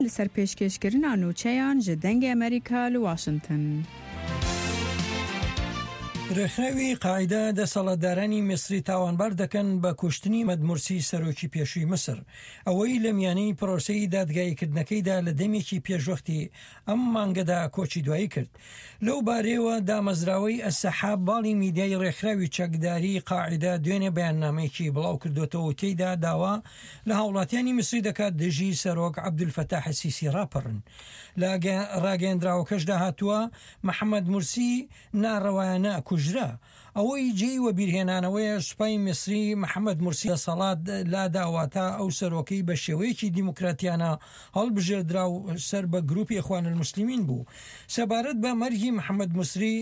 لەسەر پێشکەشکردنا نوچەیان ji dengê Amerîka li Washington. ڕێکخراوی قاعیدا دەسەڵاتدارانی میسری تاوانبار دەکەن بە کوشتنی محەممەد مورسی سەرۆکی پێشووی مسر ئەوەی لە میانەی پرۆسەی دادگاییکردنەکەیدا لە دەمێکی پێشوەختی ئەم مانگەدا کۆچی دوایی کرد. لەو بارەیەوە دامەزراوەی ئەسەحاب باڵی میدیای ڕێکخراوی چەکداری قاعیدا دوێنێ بەیاننامەیەکی بڵاو کردوێتەوە و تێیدا داوا لە هاوڵاتیانی میسری دەکات دژی سەرۆک عەبدولفەتاح السیسی ڕاپەڕن. لە ڕاگەیەندراوەکەشدا هاتووە محەممەد مورسی ناڕەوایانە کوژرا. ئەوەی جێی وە بیرهێنانەوەیە سوپای میسری محەممەد مورسی دەسەڵات لا داواتە ئەو سەرۆکەی بە شێوەیەکی دیموکراتیانە هەڵبژێردرا و سەر بە گروپی ئیخوان الموسلیمین بوو. سەبارەت بە مەرگی محەممەد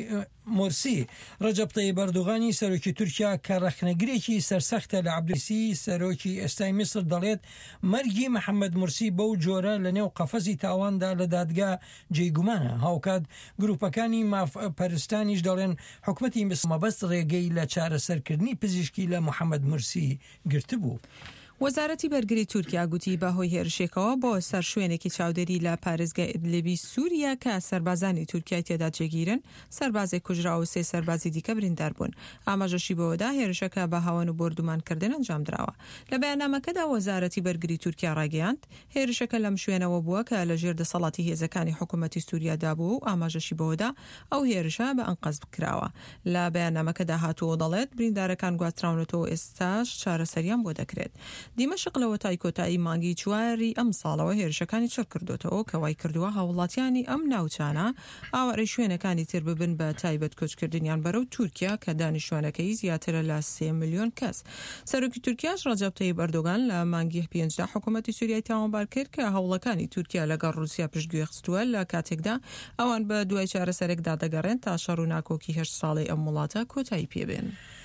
مورسی ڕەجەب تەیب ئەردوغانی سەرۆکی تورکیا کە ڕەخنەگرێکی سەرسەختە لە عەبدولسی سەرۆکی ئێستای میسر دەڵێت مەرگی محەممەد مورسی بەو جۆرە لە نێو قەفەزی تاواندا لە دادگا جێگومانە. هاوکات گروپەکانی مافپەرستانیش دەڵێن حکومەتی میسر مەبەست ڕێگەی لە چارەسەرکردنی پزیشکی لە محەممەد مورسی گرتبوو. وەزارەتی بەرگری تورکیا گوتی بەهۆی هێرشێکەوە بۆ سەر شوێنێکی چاودێری لە پارێزگای ئیدلیبی سووریا کە سەربازانی تورکیای تێدا جێگیرن سەربازێک کوژرا و 3 سەربازی دیکە بریندار بوون. ئاماژەشی بەوەدا هێرشەکە بە هاوان و بردومانکردن ئەنجام درراوە. لە بەیاننامەکەدا وەزارەتی بەرگری تورکیا ڕاگەیاند هێرشەکە لەم شوێنەوە بووە کە لە ژێر دەسەڵاتی هێزەکانی حکوومەتی سووریادا بوو و ئاماژەشی بەوەدا ئەو هێرشە بە ئەنقەز بکراوە. لە بەیاننامەکەدا هاتووە دەڵێت بریندارەکان گواستراونەتەوە ئێستاش چارەسەریان بۆ دەکرێت. دیمەشق لە وەتای کۆتایی مانگی چواری ئەم ساڵەوە هێرشەکانی چڕ کردوتەوە کە وای کردووە هاوڵاتیانی ئەم ناوچانە ئاوەڕێی شوێنەکانی تر ببن بە تایبەت کۆچکردنیان بەرەو تورکیا کە دانیشتوانەکەی زیاترە لە 3 ملیۆن کەس. سەرۆکی تورکیاش ڕەجەب تەیب ئەردۆغان لە مانگی 5 حکوومەتی سووریای تاوانبار کرد کە هەوڵەکانی تورکیا لەگەڵ رووسیا پشتگوێ خستووە لە کاتێکدا ئەوان بە دوای چارەسەرێکدا دەگەڕێن تا شەڕ و ناکۆکی 8 ساڵی ئەم وڵاتە کۆتایی پێبێن.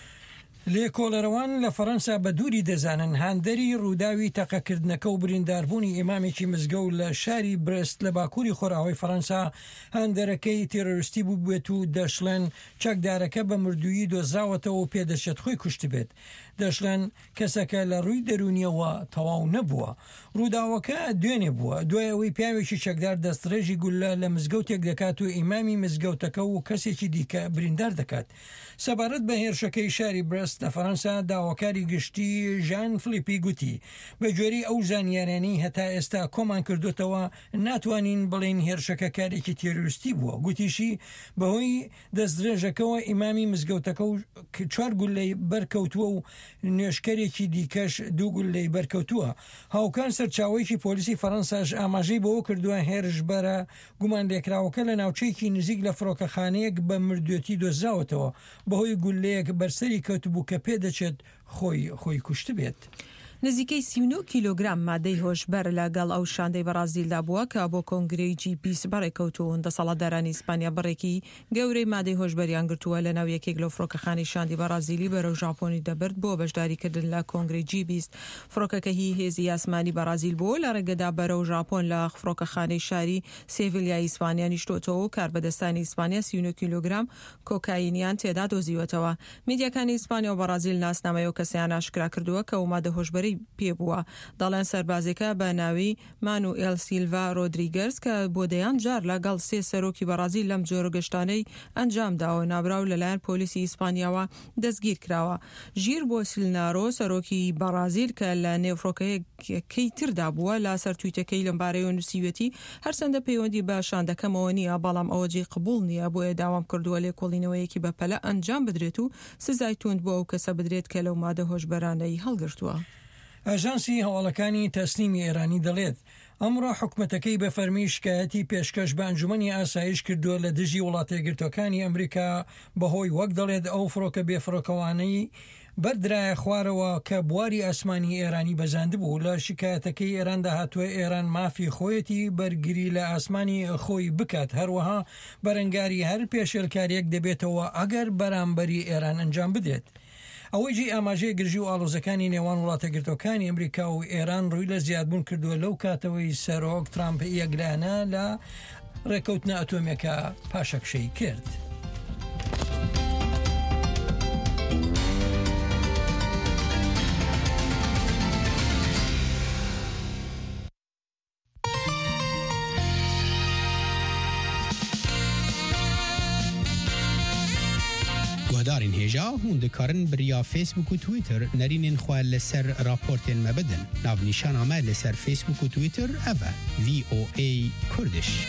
لێکۆڵەرەوان لە فەڕەنسا بە دووری دەزانن هاندەری ڕووداوی تەقەکردنەکە و برینداربوونی ئیمامێکی مزگەوت لە شاری برست لە باکووری خۆراوی فەڕەنسا هاندەرەکەی تێرۆریستی بوو بێت و دەشڵێن چەکدارەکە بە مردویی دۆزراوەتەوە و پێدەچێت خۆی کوشت بێت. دەشڵێن کەسەکە لە ڕووی دەرونیەوە تەواو نەبووە. ڕووداوەکە دوێنێ بووە دوای ئەوەی پیاوێکی چەکدار دەستڕێژی گولە لە مزگەوتێک دەکات و ئیمامی مزگەوتەکە و کەسێکی دیکە بریندار دەکات. سەبارەت بە هێرشەکەی شاری برست لە فەڕەنسا داواکاری گشتی ژان فلیپی گوتی بە گوێرەی ئەو زانیاریانەی هەتا ئێستا کۆمان کردوتەوە ناتوانین بڵێن هێرشەکە کارێکی تێرۆریستی بووە. گوتیشی بەهۆی دەستدرێژەکەەوە ئیمامی مزگەوتەکە و 4 گولەی بەرکەوتووە و نوێشکەرێکی دیکەش 2 گولەی بەرکەوتووە. هاوکان سەرچاوەیەکی پۆلیسی فەڕەنساش ئاماژەی بەوە کردووە هێرشبەرە گومان لێکراوەکە لە ناوچەیەکی نزیک لە فڕۆکەخانەیەک بە مردوێتی دۆزراوەتەوە بەهۆی گولەیەک بەرسەری کەوتبوو کە پێدەچێت خۆی کوشت بێت. نزیکەی 39 کیلۆگرام مادەی هۆشبەر لەگەڵ ئەو شاندەی بەرازیلدا بووە کە بۆ کۆنگرەی G20 بەڕێکەوتوون. دەسەڵاتدارانی ئیسپانیا بڕێکی گەورەی مادەی هۆشبەریان گرتووە لە ناو یەکێک لەو فڕۆکەخانەی شاندی بەرازیلی بەرەو ژاپۆنی دەبرد بۆ بەشداریکردن لە کۆنگرەی G20. فڕۆکەکە هێزی یاسمانی بەرازیل بوو لە ڕێگەدا بەرەو ژاپۆن لە فڕۆکەخانەی شاری سێڤیلیای ئیسپانیا نیشتۆتەوە و کاربەدەستانی ئیسپانیا 39 کیلۆگرام کۆکاینیان تێدا دۆزیوەتەوە. میدیاکانی ئیسپانیا و بەرازیل ناسنامەیە و کەسیان ئاشکرا کردووە کە ئەو مادە هۆشبەری پێبووە. دەڵێن سەربازێکە بە ناوی مانوئێل سیلڤا رۆدریگەز کە بۆ دەیان جار لەگەڵ 3 سەرۆکی بەرازیل لەم جۆرە گەشتانەی ئەنجامداوە نابراو لەلایەن پۆلیسی ئیسپانیاوە دەستگیر کراوە. ژیر بۆسیلنارۆ سەرۆکی بەرازیل کە لە نێوفڕۆکەیەکەی تردا بووە لە سەر تویتەکەی لەمبارەی نووسیوێتی هەرچەندە پەیوەندی بە شاندەکەمەوە نییە بەڵام ئەوە جێ قبول نییە بۆیە داوام کردووە لێکۆڵینەوەیەکی بەپەلە ئەنجام بدرێت و سزای توند بۆ ئەو کەسە بدرێت کە لەو مادە هۆشبەرانەی هەڵگرتووە. ئاژانسی هەواڵەکانی تەسلیمی ئێرانی دەڵێت ئەمڕۆ حکومەتەکەی بە فەرمی شکایەتی پێشکەش بە ئەنجومەنی ئاسایش کردووە لە دژی وڵاتە یەکگرتووەکانی ئەمریکا بەهۆی وەک دەڵێت ئەو فڕۆکە بێفڕۆکەوانەی بەردرایە خوارەوە کە بواری ئاسمانی ئێرانی بەزاند بوو. لە شکایەتەکەی ئێراندا هاتووە ئێران مافی خۆیەتی بەرگری لە ئاسمانی خۆی بکات هەروەها بەرەنگاری هەر پێشێلکاریەک دەبێتەوە ئەگەر بەرامبەری ئێران ئەنجام بدێت. ئەوەی ئاماژەی گرژی و ئاڵۆزەکانی نێوان وڵاتە گرتوەکانی ئەمریکا و ئێران ڕووی لە زیادبوون کردووە لەو کاتەوەی سەرۆک ترامپ یەکلایەنە لە ڕێکەوتنە ئەتۆمیەکە پاشەکشەی کرد. هدارین هجا هون دکارن بریا فیسبوک و تویتر نرینین خواه لسر راپورتین مبدن ناو نیشان آمه لسر فیسبوک و تویتر اوه VOA کردش.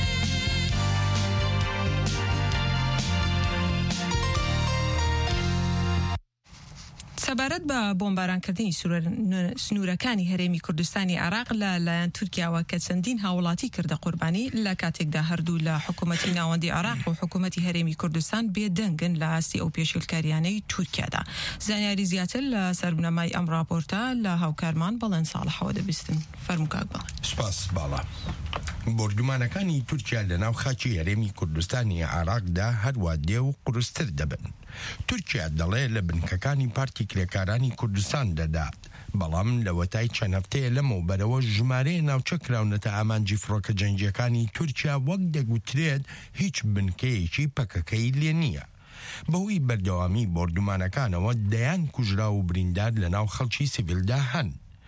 سەبارەت بە بۆمبارانکردنی سنوورەکانی هەرێمی کوردستانی عێراق لەلایەن تورکیاوە کە چەندین هاوڵاتی کردە قوربانی لە کاتێکدا هەردوو لە حکوومەتی ناوەندی عێراق و حکوومەتی هەرێمی کوردستان بێدەنگن لە ئاستی ئەو پێشێلکاریانەی تورکیادا. زانیاری زیاتر لە سەربنەمای ئەم راپۆرتە لە هاوکارمان بەڵێن ساڵحەوە دەبیستن. فەرموو کاک بەڵێن. سپاس باڵا. بردومانەکانی تورکیا لە ناو خاکی هەرێمی کوردستانی عێراقدا هەروە دێ و قورستر دەبن. تورکیا دەڵێ لە بنکەکانی پارتی کرێکارانی کوردستان دەدات، بەڵام لە وەتای چەند هەفتەیە لەمەوە بەرەوە ژمارەیە ناوچەکراونەتە ئامانجی فڕۆکە جەنگیەکانی تورکیا وەک دەگوترێت هیچ بنکەیەکی پەکەکەی لێ نییە. بەهۆی بەردەوامی بردومانەکانەوە دەیان کوژرا و بریندار لە ناو خەڵکی سیڤیلدا هەن.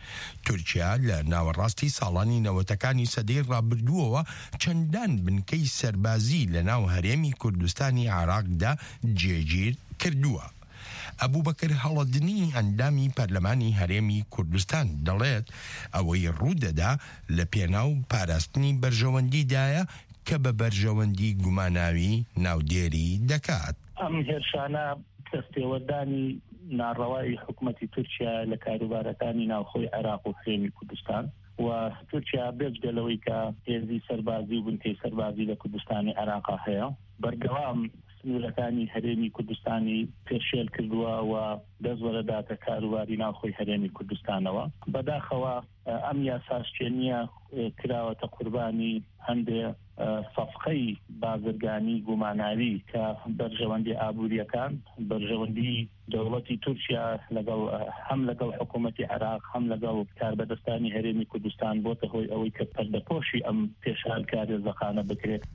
تورکیا لە ناوەڕاستی ساڵانی نەوەتەکانی سەدەی ڕابردووەوە چەندان بنکەی سەربازی لە ناو هەرێمی کوردستانی عێراقدا جێگیر کردووە. ئەبوبەکر هەڵەدنی ئەندامی پەرلەمانی هەرێمی کوردستان دەڵێت ئەوەی ڕوودەدا لە پێناو پاراستنی بەرژەوەندیدایە کە بە بەرژەوەندی گوماناوی ناودێری دەکات. ئەم هێرشانە دەستێوەردانی ناڕەوای حکوومەتی تورکیا لە کاروبارەکانی ناوخۆی عێراق و هەرێمی کوردستان و تورکیا بێجگەلەوەی کە هێزی سەربازی و بنکەی سەربازی لە کوردستانی عێراقا هەیە بەردەوام سنوورەکانی هەرێمی کوردستانی پێشێل کردووە و دەستوەرەداتە کاروباری ناوخۆی هەرێمی کوردستانەوە. بەداخەوە ئەم یاساشکێنیە کراوەتە قوربانی هەندێک سەفقەی بازرگانی گوماناوی کە بەرژەوەندی ئابووریەکان بەرژەوەندی دەوڵەتی تورکیا هەم لەگەڵ حکوومەتی عێراق هەم لەگەڵ کاربەدەستانی هەرێمی کوردستان بۆتە هۆی ئەوەی کە پەردەپۆشی ئەم پێشالکاری زەخانە بکرێت.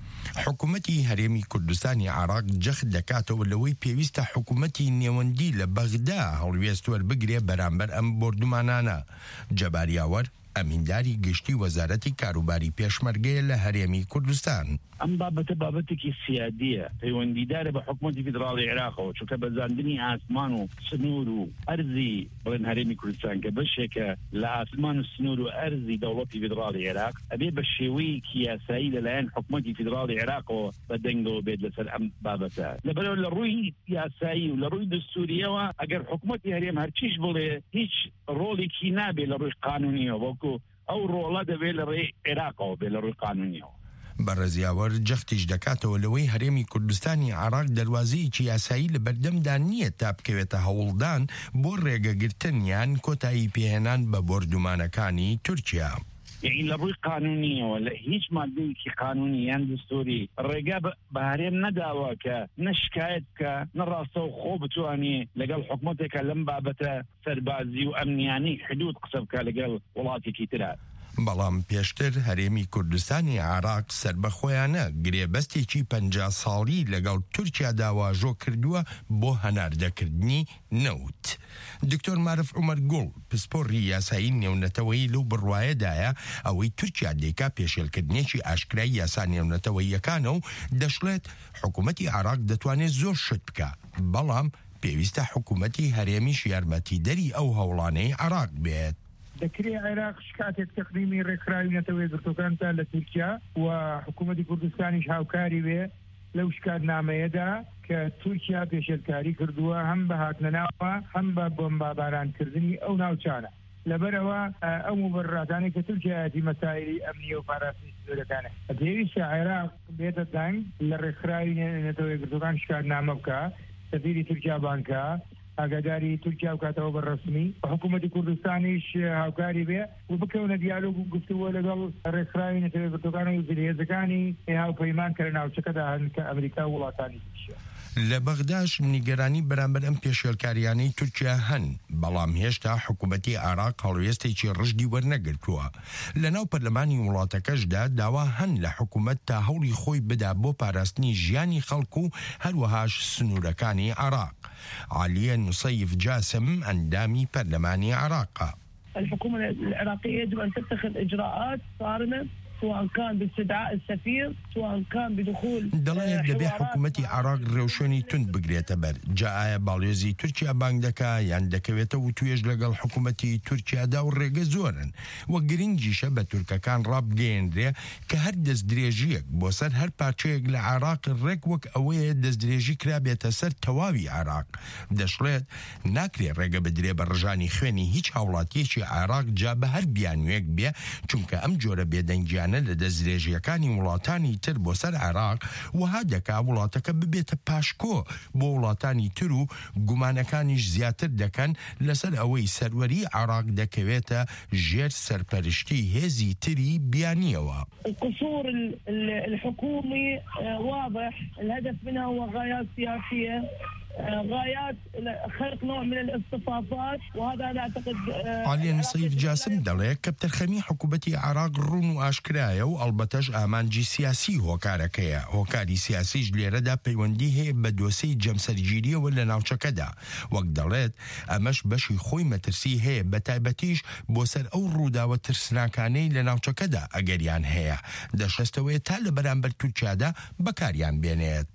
حکوومەتی هەرێمی کوردستانی عێراق جەخت دەکاتەوە لەوەی پێویستە حکوومەتی نێوەندی لە بەغدا هەڵوێست وەربگرێ بەرامبەر ئەم بردومانانە. جەباریاوەر ئەمینداری گشتی وەزارەتی کاروباری پێشمەرگەیە لە هەرێمی کوردستان. ئەم بابەتە بابەتێکی سیادیە پەیوەندیدارە بە حکوومەتی فیدراڵی عێراقەوە چونکە بەزاندنی ئاسمان و سنوور و ئەرزی بڵێن هەرێمی کوردستان کە بەشێکە لە ئاسمان و سنوور و ئەرزی دەوڵەتی فیدراڵی عێراق ئەبێ بە شێوەیەکی یاسایی لەلایەن حکوومەتی فیدراڵی عێراقەوە بەدەنگەوە بێت لەسەر ئەم بابەتە. لەبەرەوە لە ڕووی یاسایی و لە ڕووی دستوریەوە ئەگەر حکوومەتی هەرێم هەرچیش بڵێ هیچ ڕۆڵێکی نابێت لە ڕووی قانونیەوە وەکو ئەو ڕۆڵە دەبێت لە ڕێی عێراقەوە بێت لە ڕووی قانونیەوە. بەڕێزیاوەر جەختیش دەکاتەوە لەوەی هەرێمی کوردستانی عێراق دەواازەیەکی یاسایی لە بەردەمدا نییە تا بکەوێتە هەوڵدان بۆ ڕێگەگرتن یان کۆتایی پێهێنان بە بردومانەکانی تورکیا. یعنی لە ڕووی قانونیەوە لە هیچ مادەیەکی قانونی یان دستوری ڕێگا بە هەرێم نەداوە کە نەشکایەت بکە نەڕاستە و خۆ بتوانێ لەگەڵ حکوومەتێکە لەم بابەتە سەربازی و ئەمنیانی حدود قسە بکە لەگەڵ وڵاتێکی ترە. بەڵام پێشتر هەرێمی کوردستانی عێراق سربەخۆیانە گرێبەستێکی 50 ساڵی لەگەڵ تورکیا داواژۆ کردووە بۆ هەناردەکردنی نەوت. دکتۆر مارف عومەر گوڵ پسپۆڕی یاسایی نێونەتەوەی لەو بڕوایەدایە ئەوەی تورکیا دێکا پێشێلکردنێکی ئاشکرای یاسا نێونەتەوەیەکانە و دەشڵێت حکوومەتی عێراق دەتوانێت زۆر شت بکە، بەڵام پێویستە حکوومەتی هەرێمیش یارمەتیدەری ئەو هەوڵانەی عێراق بێت. دەکرێت عێراق شکاتێک تەقدیمی ڕێکخراوی نەتەوەی گرتوەکانتە لە تورکیا و حکوومەتی کوردستانیش هاوکاری وێ لەو شکاتنامەیەدا کە تورکیا پێشێلکاری کردووە هەم بە هاتنەناوە هەم بە بۆمبارانکردنی ئەو ناوچانە. لەبەرەوە ئەو مبەرڕاتانەی کە تورکیایەتی مەسایلی ئەمنیە و پاراستنی سنوورەکانە پێویستە عێراق بێتە دەنگ لە ڕێکخراوی نەتەوەی گرتوەکان شکاتنامە بکە، سەفیری تورکیا بانکە ئاگاداری تورکیا و کاتەوە بەڕسمی حکوومەتی کوردستانیش هاوکاری بێ و بکەونە دیالۆگ و گفتووە لەگەڵ ڕێکخراوی نەتەوەی گرتوەکان و هێزەکانی هاوپەیمان کە لە ناوچەکەدا هەن کە ئەمریکا و وڵاتانی دیشە. لە بەغداش نیگەرانی بەرامبەر ئەم پێشێلکاریانەی تورکیا هەن، بەڵام هێشتا حکوومەتی عێراق هەڵوێستێکی ڕژدی وەرنەگرتووە. لە ناو پەرلەمانی وڵاتەکەشدا داوا هەن لە حکوومەت تا هەوڵی خۆی بدا بۆ پاراستنی ژیانی خەڵک و هەروەهاش سنوورەکانی عێراق. عالیە نوسەیف جاسم ئەندامی پەرلەمانی عێراق. الحكومة العراقية يجب أن تتخذ إجراءات صارمة سواء كان باستدعاء السفير سواء كان بدخول دەڵێت دەبێ حکوومەتی عراق ڕێوشێنی تند بگرێتە بەر جا ئایا باڵێزی تورکیا بانگ دەکا یان دەکەوێتە و توێژ لەگەڵ حکوومەتی تورکیادا و ڕێگە زۆرن وە گرنگیشە بە تورکەکان ڕابگەێنرێ کە هەر دەست درێژیەک بۆ سەر هەر پارچەیەک لە عراق ڕێک وەک ئەوەیە دەست درێژی کرابێتە سەر تەواوی عراق دەشڵێت ناکرێ ڕێگە بدرێ بە ڕژانی خوێنی هیچ هاوڵاتیەکی عراق جا بە هەر بیانوێک بێ چونکە ئەم جۆرە بێدەنگیانە لە دەست درێژیەکانی وڵاتانی تر بۆ سەر عراق وها دەکا وڵاتەکە ببێتە پاشکۆ بۆ وڵاتانی تر و گومانەکانیش زیاتر دەکەن لەسەر ئەوەی سەروەری عراق دەکەوێتە ژێر سەرپەرشتی هێزی تری بیانیەوە. القصور الحكومي واضح الهدف منها هو غايات سياسية غايات خلق نوع من الاصطفافات وهذا انا اعتقد عاليا سيف جاسم دەڵێ کە بتەرخەمی حکوومەتی عراق ڕوون و ئاشکرایە و ئەڵبەتەش ئامانجی سیاسی هۆکارەکەیە هۆکاری سیاسیش لێرەدا پەیوەندی هەیە بە دۆسەی جەمسەرگیریەوە لە ناوچەکەدا وەک دەڵێت ئەمەش بەشی خۆی مەترسی هەیە بە تایبەتیش بۆ سەر ئەو ڕووداوە ترسناکانەی لە ناوچەکەدا ئەگەریان هەیە دەشەستەوەی تا لە بەرامبەر تورکیادا بەکاریان بێنێت.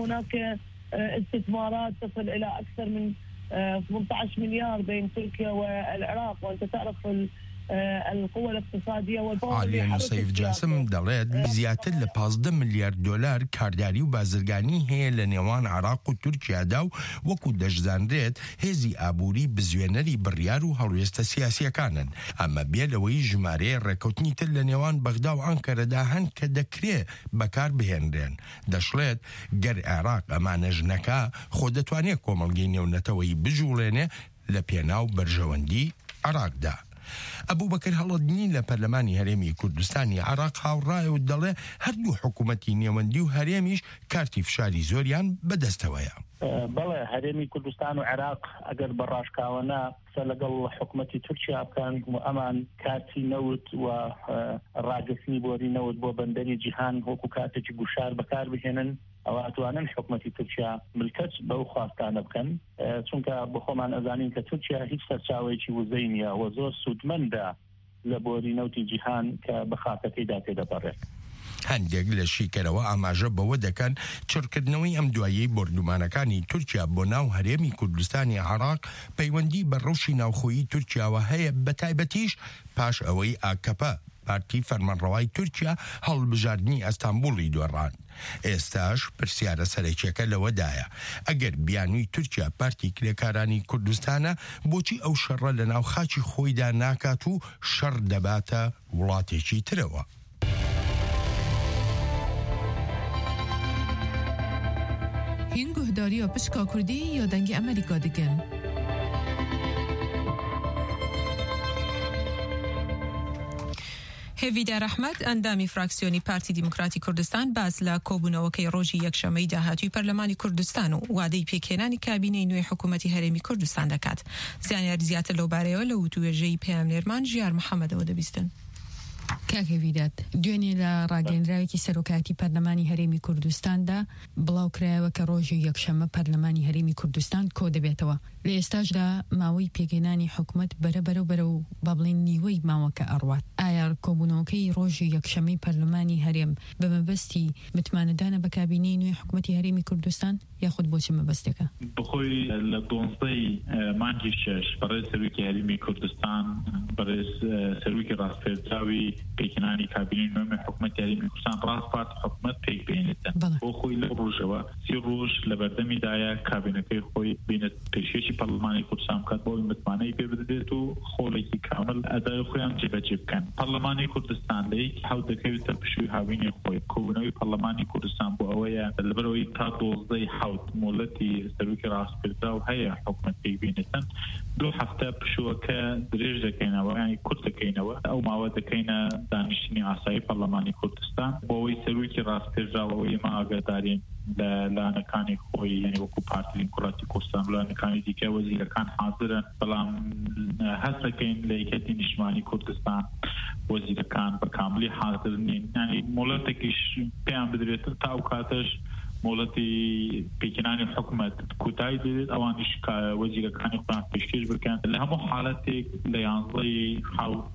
استثمارات تصل إلى أكثر من 18 مليار بين تركيا والعراق وأنت تعرف القوة الاقتصادية عاليا سيف جاسم دەڵێت زیاتر لە 15 ملیارد دلار کارداری و بازرگانی هەیە لە نێوان عراق و تورکیادا و وەکو دەشزانرێت هێزی ئابووری بزوێنەری بڕیار و هەڵوێستە سیاسیەکانن ئەمە بێ لەوەی ژمارەیە ڕێکەوتنی تر لە نێوان بەغدا و ئەنکەرەدا هەن کە دەکرێ بەکار بهێنرێن دەشڵێت گەر عێراق ئەمانە ژنەکە خۆ دەتوانێت کۆمەڵگەی نێونەتەوەی بجوڵێنێ لە پێناو بەرژەوەندی عراقدا. ئەبوو بەکر هەڵەدنی لە پەرلەمانی هەرێمی کوردستانی عراق هاوڕایە و دەڵێ هەردوو حکوومەتی نێوەندی و هەرێمیش کارتی فشاری زۆریان بەدەستەوەیە. بەڵێ هەرێمی کوردستان و عێراق ئەگەر بەڕاشکاوەنە قسە لەگەڵ حکوومەتی تورکیا بکەن و ئەمان کارتی نەوت و ڕاگەسنی بۆری نەوت بۆ بەندەری جیهان وەکو کاتێکی گوشار بەکار بهێنن ئەوە ئەتوانن حکوومەتی تورکیا ملکەت بەو خواستانە بکەن چونکە بۆ خۆمان ئەزانین کە تورکیا هیچ سەرچاوێکی وزەی نییە و زۆر سوودمەندە لە بۆری نەوتی جیهان کە بە خاکەکەیدا تێدەپەڕێت. هەندێک لە شیکەرەوە ئاماژە بەوە دەکەن چڕکردنەوەی ئەم دوایەی بردومانەکانی تورکیا بۆ ناو هەرێمی کوردستانی عراق پەیوەندی بە ڕەوشی ناوخۆیی تورکیاوە هەیە بە تایبەتیش پاش ئەوەی ئاکەپە پارتی فەرمانڕەوای تورکیا هەڵبژاردننی ئەستانبوڵی دۆڕان. ئێستاش پرسیارە سەرەکیەکە لەوەدایە ئەگەر بیانووی تورکیا پارتی کرێکارانی کوردستانە بۆچی ئەو شەڕە لە ناو خاچی خۆیدا ناکات و شەڕ دەباتە وڵاتێکی ترەوە. هین گوهداری و پشکا کردی یا دنگ امریکا دیگن هێویدار ئەحمەد ئەندامی فراکسیۆنی پارتی دیموکراتی کوردستان باز لە کۆبوونەوەکەی ڕۆژی یەکشەمەی داهاتووی پەرلەمانی کوردستان و وادەی پێکهێنانی کابینەی نوێی حکوومەتی هەرێمی کوردستان دەکات. زانیار زیاتر لەو بارەیەوە لە وتوێژەی پەیامنێرمان ژیار محەممەدەوە دەبیستن. کاکەویدات دوێنێ لە ڕاگەنراوێکی سەرۆکاتی پەرلەمانی هەرێمی کوردستاندا بڵاوکرایەوە کە ڕۆژی یەکشەمە پەرلەمانی هەرێمی کوردستان کۆ دەبێتەوە. لە ئێستاشدا ماوەی پێگەێنانی حکوومەت بەرە و با بڵێن نیوەی ماوەکە ئەڕوات. ئایا کۆبوونەوەکەی ڕۆژی یەکشەمەی پەرلەمانی هەرێم بە مەبەستی متمانەدانە بە کابینەی نوێی حکوومەتی هەرێمی کوردستان یاخود بۆچی مەبەستەکە؟ بخۆی لە 12 مانگی 6 بەڕێز سەرۆکی هەرێمی کوردستان بەڕێز سەرۆکی ڕاستپێرچاوی پێکهێنانی کابینەی نوێی حکوومەتی هەرێمی کوردستان ڕاستپارت حکوومەت پێک بێنێتن بۆ خۆی لە ڕۆژەوە 30 ڕۆژ لە بەردەمیدایە کابینەکەی خۆی بینێت پێشێکی پەرلەمانی کوردستان بکات بۆی متمانەی پێ بدرێت و خۆڵێکی کامل ئەدای خۆیان جێبەجێ بکەن. پەرلەمانی کوردستان لە یەکی حەوت دەکەوێتە پشووی هاوینی خۆی. کۆبوونەوەی پەرلەمانی کوردستان بۆ ئەوەیە لەبەرەوەی تا 12 حەوت مۆلەتی سەرۆکی ڕاستپێرچاو هەیە حکوومەت پێک بێنێتن 2 هەفتە پشووەکە درێژ دەکەینەوە یانی کورت دەکەینەوە ئەو ماوە دەکەینە دانیشتنی ئاسایی پەرلەمانی کوردستان بۆ ئەوەی سەرۆکی ڕاستپێرچاو ئێمە ئاگادارین لە لانەکانی خۆی یعنی وەکو پارتی دیموکراتی کوردستان لانەکانی دیکە وەزیرەکان حاضرن بەڵام هەست دەکەین لە یەکێتی نیشتیمانی کوردستان وەزیرەکان بە کاملی حاضر نین یعنی مۆڵەتێکیش پێیان بدرێت تا ئەو کاتەش مۆڵەتی پێکهێنانی حکوومەت کوتای دێت ئەوانیش وەزیرەکانی خۆیان پێشکەش بکەن لە هەموو حاڵەتێک لە 11 حەوت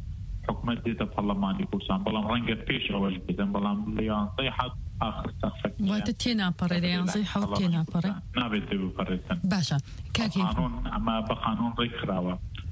حکومت دێتە پەرلەمانی کوردستان بەڵام ڕەنگە پێشەوەش بێتن بەڵام لە 11 آخر سەقفەک واتە تێناپەڕێ لە 11 تێناپەڕێ نابێت بپەڕێتن باشە کاکی ئەمە بە قانون ڕێک خراوە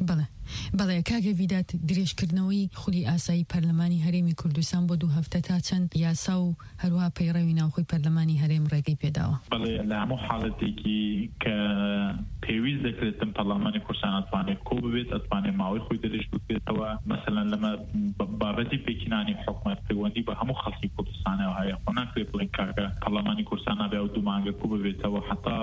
بەڵێ کاگە ویدات درێژکردنەوەی خولی ئاسایی پەرلەمانی هەرێمی کوردستان بۆ 2 هەفتە تا چەند یاسا و هەروها پەیڕەوی ناوخۆی پەرلەمانی هەرێم ڕێگەی پێداوە بەڵێ لە هەموو حاڵەتێکی کە پێویست دەکرێتن پەرلەمانی کوردستان ئەتوانێت کۆ ببێت ئەتوانێت ماوەی خۆی درێژ بکرێتەوە مەسەلەن لەمە بابەتی پێکینانی حکومەت پەیوەندی بە هەموو خەڵکی کوردستانەوە هەیە خۆ ناکرێت بڵێن کاکە پەرلەمانی کوردستان نابێ و 2 مانگە کۆ ببێتەوە حتا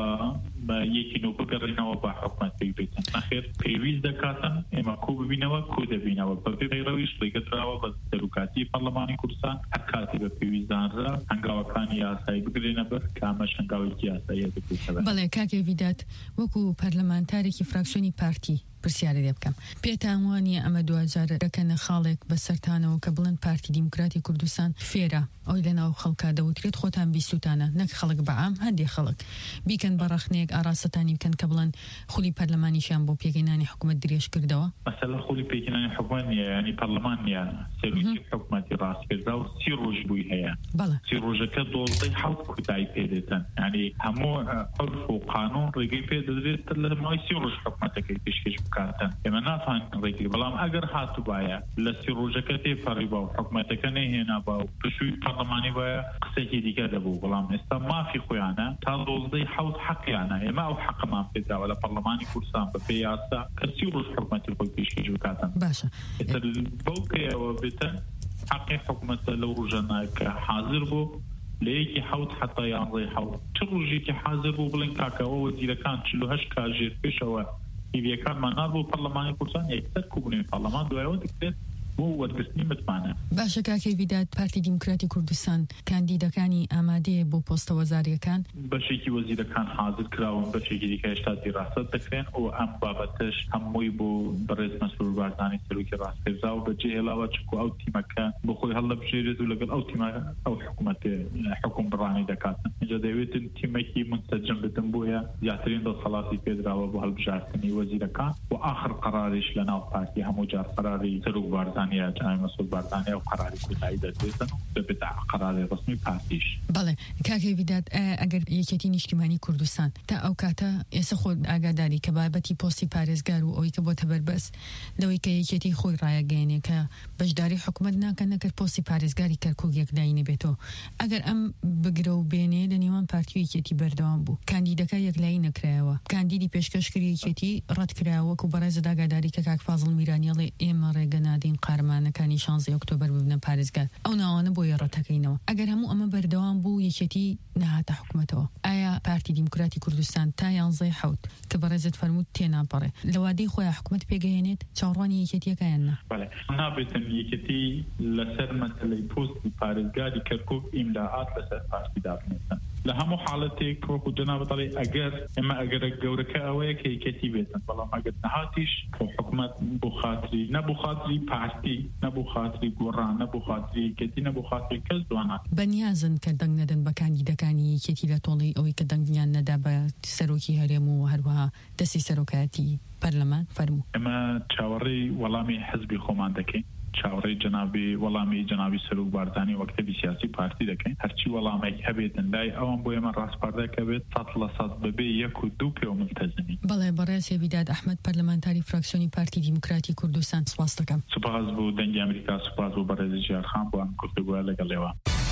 یەکی نۆ بگەڕێنەوە بە حکومەت پێی بێتن نەخێر پێویست دەکاتن ئێمە کۆ ببینەوە کۆ دەبینەوە بە پێڕەویش ڕێگەدراوە بە دەروکاتی پەرلەمانی کوردستان هەر کاتی بە پێویستدانرا هەنگاوەکانی یاسایی بگرێنە بەر کامەش هەنگاوێکی یاسایی بکرێتەوە بەڵێ کاکێ ویدات وەکو پەرلەمانتارێکی فراکسیۆنی پارتی پرسیارە لێ بکەم پێتان وانە ئەمە 2000 دەکەنە خاڵێک بەسەرتانەوە کە بڵند پارتی دیموکراتی کوردستان فێرە ئەوی لەناو خەڵکا دەوترێت خۆتان بیستوتانە نەک خەڵک بەعام هەندێک خەڵک بیکەن بە ڕەخنێک ئاراستانی بکەن کە بڵند خولی پەرلەمانیشیان بۆ پێگەینانی حکومەت درێژ کردەوە مەسەلە خولی پێگەینانی حکومەت نیە ینی پەرلەمان نیە سەرۆکی حکومەتی ڕاستکردرا و 30 ڕۆژ بووی هەیە 30 ڕۆژەکە 12 کۆتایی پێدێتن ینی هەموو عرف و قانون ڕێگەی پێدەدرێت لە ماوەی 30 ڕۆژ حکومەتەکەی پێشکەش بکاتن ئێمە ناتوانین ڕێگری بەڵام ئەگەر هاتووبایە لە 30 ڕۆژەکە تێپەڕی بە و حکومەتەکە نەهێنا بە و پشووی پەرلەمانی وایە قسێکی دیکە دەبوو بەڵام ئێستا مافی خۆیانە تا 12 حەقیانە ئێمە ئەو حەقمان پێداوە لە پەرلەمانی کوردستان بە پێی یاسا کە 30 ڕۆژ حکومەتی خۆی پێشکەش بکاتن باشە بەو پێیەوە بێتن حەقی حکومەتە لەو ڕۆژانە کە حاضر بوو لەیەکی حوت حتا 11 چ ڕۆژێکی حاضر بوو بڵێن کاکەوە وەزیرەکان 48 کاژێر پێشەوە هیویەکانمان نابوو پەرلەمانی کوردستان یەکسەر کوبوونی پەرلەمان دوایەوە دەکرێت بۆ وەرگرتنی متمانە باشە کاکەی ویدات پارتی دیموکراتی کوردستان کاندیدەکانی ئامادەیە بۆ پۆستە وەزاریەکان بەشێکی وەزیرەکان حاضر کراون بەشێکی دیکە هێشتا دیڕاست دەکرێن و ئەم بابەتش هەمووی بۆ بەڕێز مەسئول بارزانی سەرۆکی ڕاستپێرزا و بەجێهێڵاوە چکو ئەو تیمەکە بۆ خۆی هەڵدەبژێرێت و لەگەڵ ئەو تیمە ئەو حکومەت حکوم بڕانی دەکاتن اینجا دەوێتن تیمێکی منسەجم بتن بۆیە زیاترین دەسەڵاتی پێدراوە بۆ هەڵبژاردننی وەزیرەکان و آخر قەراریش لە ناو پارتی هەموو جار قەراری سەرۆک بارزانی جناب مسئول بارزانی و قەراری کۆتایی دەدرێتن دەبێت قەراری ڕسمی پارتیش بەڵێ کاکەی ویدات ئەگەر یەکێتی نیشتیمانی کوردستان تا ئەو کاتە ئێستا خۆ ئاگاداری کە بابەتی پۆستی پارێزگار و ئەوەی کە بۆتە بەربەس لەوەی کە یەکێتی خۆی ڕایەگەیەنێ کە بەشداری حکومەت ناکەن نەکرد پۆستی پارێزگاری کەرکووک یەکلایی نەبێتەوە ئەگەر ئەم بگرە و بێنێ لە نێوان پارتی و یەکێتی بەردەوام بوو کاندیدەکە یەکلایی نەکرایەوە کاندیدی پێشکەشکری یەکێتی ڕەت کراوەکو بەڕێز داگاداری کە کاک فازڵ میرانیەڵێ ئێمە ڕێگە نادەین قارمانەکانی 16 ئۆکتۆبەر ببنە پارێزگار ئەو ناوانە بۆ یەڕەتەکەینەوە ئەگەر هەموو ئەمە بەردەوام بوو یەکێتی نەهاتە حکومەتەوە ئایا پارتی دیموکراتی کوردستان تا 11 حوت کە بەڕێزت فەرمووت تێناپەڕێ لەوادەی خۆی حکومەت پێگەیەنێت چاوەڕوانی یەکێتیەکەیان نا بەڵێ نابێتن یەکێتی لەسەر مەسەلەی پۆستی پارێزگاری کەرکووک ئیملاعات لەسەر پارتی دابنێتن لە هەموو حاڵەتێک وەکو جەناب دەڵێ ئەگەر ئێمە ئەگەرە گەورەکە ئەوەیە کە یەکێتی بێتن بەڵام ئەگەر نەهاتیش حکومەت بۆ خاتری نەبوو خاتری پارتی نەبوو خاتری گۆڕان نەبوو خاتری یەکێتی نەبوو خاتری کەس دوانات بەنیازن کە دەنگ نەدەن بە کاندیدەکانی یەکێتی لە تۆڵی ئەوەی کە دەنگیان نەدا بە سەرۆکی هەرێم و هەروەها دەستی سەرۆکایەتی پەرلەمان فەرموو ئێمە چاوەڕێی وەڵامی حزبی خۆمان دەکەین چاوەڕێی جەنابی وەڵامی جەنابی سەرۆک بارزانی وەکتەبی سیاسی پارتی دەکەین هەرچی وەڵامێک هەبێتن لای ئەوان بۆ ئێمە ڕاستپاردەکە بێت 100% بەبێ 1 و 2 پێ و ملتەزمی بەڵێ بەڕێز ویداد ئەحمەد پەرلەمانتاری فراکسیۆنی پارتی دیموکراتی کوردستان سپاس دەکەم سوپاس بۆ دەنگی ئەمریکا سوپاس بۆ بەڕێزی جیارخان بۆ ئەم گفتوگوە لەگەڵێوە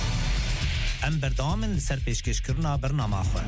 ئەم بەردەوامن لەسەر پێشکەشکردنا بەرنامەخۆن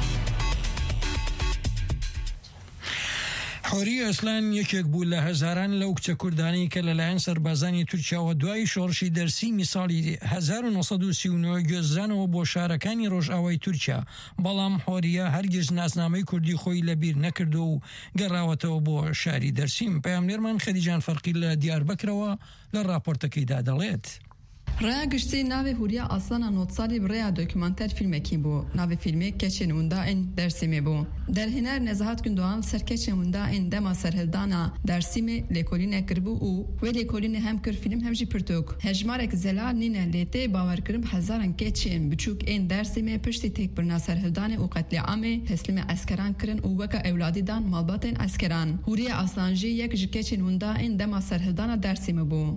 حۆری ئەسلان یەکێک بوو لە هەزاران لەو کچە کوردانی کە لەلایەن سەربازانی تورکیاوە دوای شۆڕشی دەرسیمی ساڵی 1939 گوێزرانەوە بۆ شارەکانی ڕۆژئاوای تورکیا بەڵام حۆریە هەرگیز ناسنامەی کوردی خۆی لەبیر نەکردو و گەڕاوەتەوە بۆ شاری دەرسیم پەیامنێرمان خەدیجان فەرقی لە دیاربەکرەوە لە راپۆرتەکەیدا دەڵێت ڕێیا گشتی ناوی هوریا ئاسلانە نۆتسالی بڕێیا دۆکیمانتەر فیلمێکی بوو ناوی فیلمێک کەچێن ونداین دەرسیمێ بوو دەرهێنەر نەزەهات کندوان سەرکەچێن ونداین دەما سەرهێلدانا دەرسیمێ لێکۆلینە کردبوو و وێ لێکۆلینە هەم کرد فیلم هەمژی پرتوک هەژمارێک زەلال نینە لێتێ باوەرکردن هەزاران کێچێن بچووک ئین دەرسیمێ پشتی تێکبرنا سەرهێلدانێ و قەتلی عامێ تەسلیمە ئەسکەران کردن و وەکە ئەولادیدان ماڵباتên ئەسکەران هوریا ئاسلانجی یەک ji کێچێن ونداین دەما سەرهێلدانا دەرسیمە بوو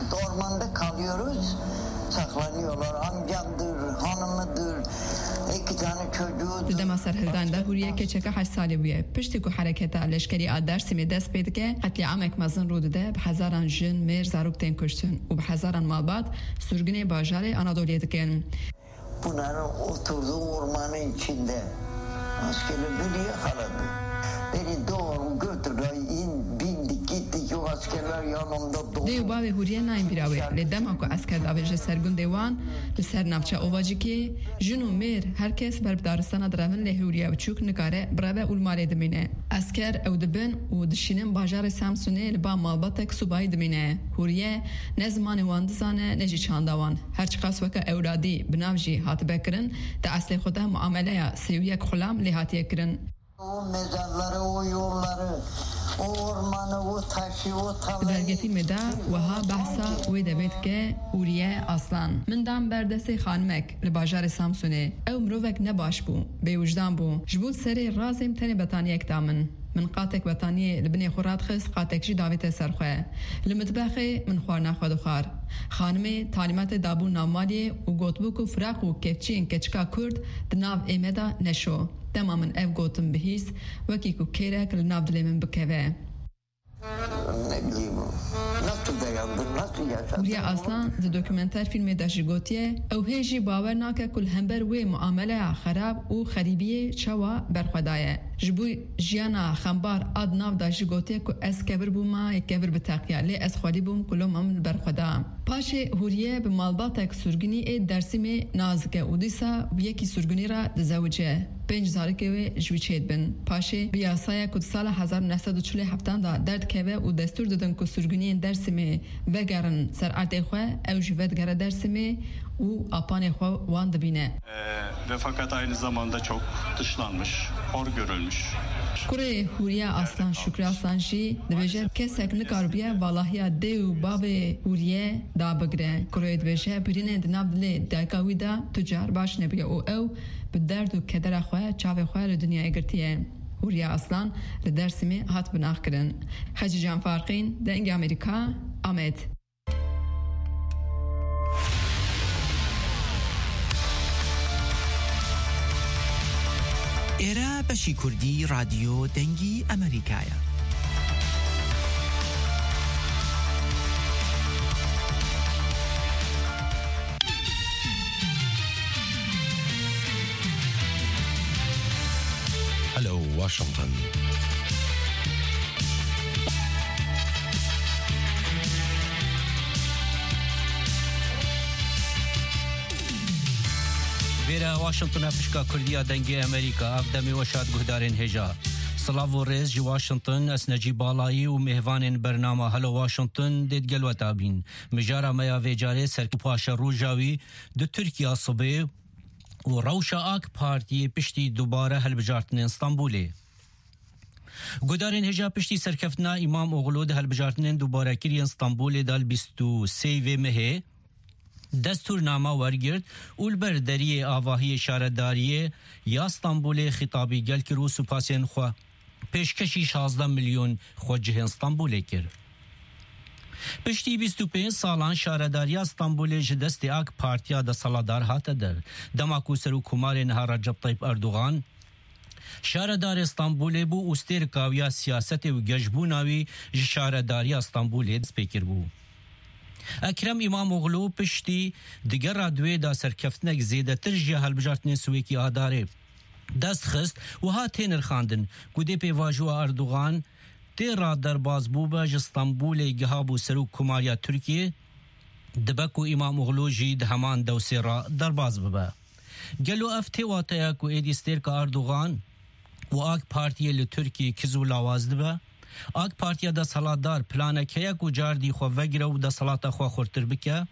Ormanda kalıyoruz. Saklanıyorlar. Amcamdır, hanımıdır. 2 tane çocuğu. Dema serhildanda huriye keçeka 8 سالی بویه. پشتی کو حرکت لشکری آدرسی می دست پید که قتل عامک مزن رود ده به هزاران جن میر زاروک تن کشتن و به هزاران مالبات سرگنی باجار آنادولیه دکن. Bunların oturduğu ormanın içinde askerler beni yakaladı. Beni doğru götürdü. Bindik gittik o askerler yanımda doğru. دیو باوی هوریه نایم بیراوی لدم اکو اسکر داویج سرگون دیوان لسر نفچه اوواجی که جنو میر هر کس بر دارستان درامن له هوریه و چوک نکاره برابه اولمالی دمینه اسکر او دبن و دشینن باجار سامسونه لبا مالباتک صوبای دمینه هوریه نزمان واندزانه نجی چاندوان هر چقاس وکا اولادی بناوجی هات بکرن دا اصل خدا معامله سیویک خلام لحاتیه کرن O mezarları, o yolları, o ormanı, o taşı, o talayı. Belge filmde وها بحثا وی دبید که اوریه اصلان من دام بردستی خانمک لباجار سامسونه او مروفک نباش بو به وجدان بو جبود سری رازم تنی بطانیه اکتامن من قاتك بطانية لبني خورات خس قاتك جي داويت سرخوه لمتبخي من خوار ناخواد خوار خانمي تعليمات دابو نامالي و گوتبوكو فراق و كفچين كچكا كرد دناو ايمدا نشو تماما اف گوتم بهيس وكيكو كيرك لناو دلي من بكوه وریا اصلا د دوکیومنتر فیلم داشی گوتیه او هیجی باور ناکه کل همبر و معامله خراب و خریبیه چوا برخدایه جبوی جیانا خمبار اد ناو داشی گوتیه که از کبر بوما کبر بتاقیه لی از خالی بوم کلوم هم برخدا پاشه هوریه به مالباتک سرگنی ای درسیم نازکه و دیسا یکی سرگنی را دزوجه 5 زارکه جوی چید بن پاشه بیاسای کد سال 1947 دا درد که و دستور دادن که سرگنی درسیمه وگرن سر ارده خواه او جوید گره درسیمه و apan خواه وان دبینه ve fakat aynı zamanda çok dışlanmış, hor görülmüş. Kure Huriye Aslan Şükrü Aslan jî dibêje kesek nikarbiye valahiya dew bavê Huriye da bigire. Kurê dibêje birînê di nav dilê dayika wî de tucar baş nebiye û ew bi derd û kedera xwe çavê xwe li dunyayê girtiye. Huriye Aslan li Dêrsimê hat binax kirin. Xecî Can Farqîn dengê Amerîka Amed. ئێرە بەشی کوردی رادیۆ دەنگی ئەمریکایە. هلو واشنطن. ویرا واشنطن افشکا کردیا دنگی امریکا افدمی وشاد گهدارین هجا سلاو و ریز جی واشنطن اس نجی بالایی و مهوان برنامه هلو واشنطن دید گلو تابین مجارا میا ویجاره سرکی پاشا روژاوی دو ترکیا صبح و روشا آک پارتی پشتی دوباره هل بجارتن استانبولی گهدارین هجا پشتی سرکفتنا امام اغلو ده هل بجارتن دوباره کری استانبولی دال 23 مهه دستورنامه ورگرد اولبر دریه آواهی شارداریه یا استانبول خطابی گل که رو سپاسین خواه پیشکشی 16 میلیون خود جه استانبول کرد. پشتی 25 سالان شارداری استانبول جدست اک پارتیا دا سالادار هاته در دماکو سرو کمار نها رجب طیب اردوغان شاردار استانبول بو استیر کاویا سیاست و گجبوناوی شارداری استانبول سپیکر بو. اکرم امام اغلو پشتی دیگر رادوی دا سرکفتنک زیده ترجیه هلبجارتنی سویکی آداره دست خست و ها تینر خاندن گوده پی واجو اردوغان تی را در بازبو با جستانبول گهابو سرو کماریا ترکیه دبکو امام اغلو جید همان دوسی را در باز ببا گلو افتی واتیا کو ایدیستیر که اردوغان و آک پارتیه لترکیه کزو لاوازده با آک پارتیا دا سالادار پلانک هیا کو جاردی خو وگره و دا سالاتا خو خورتر بکه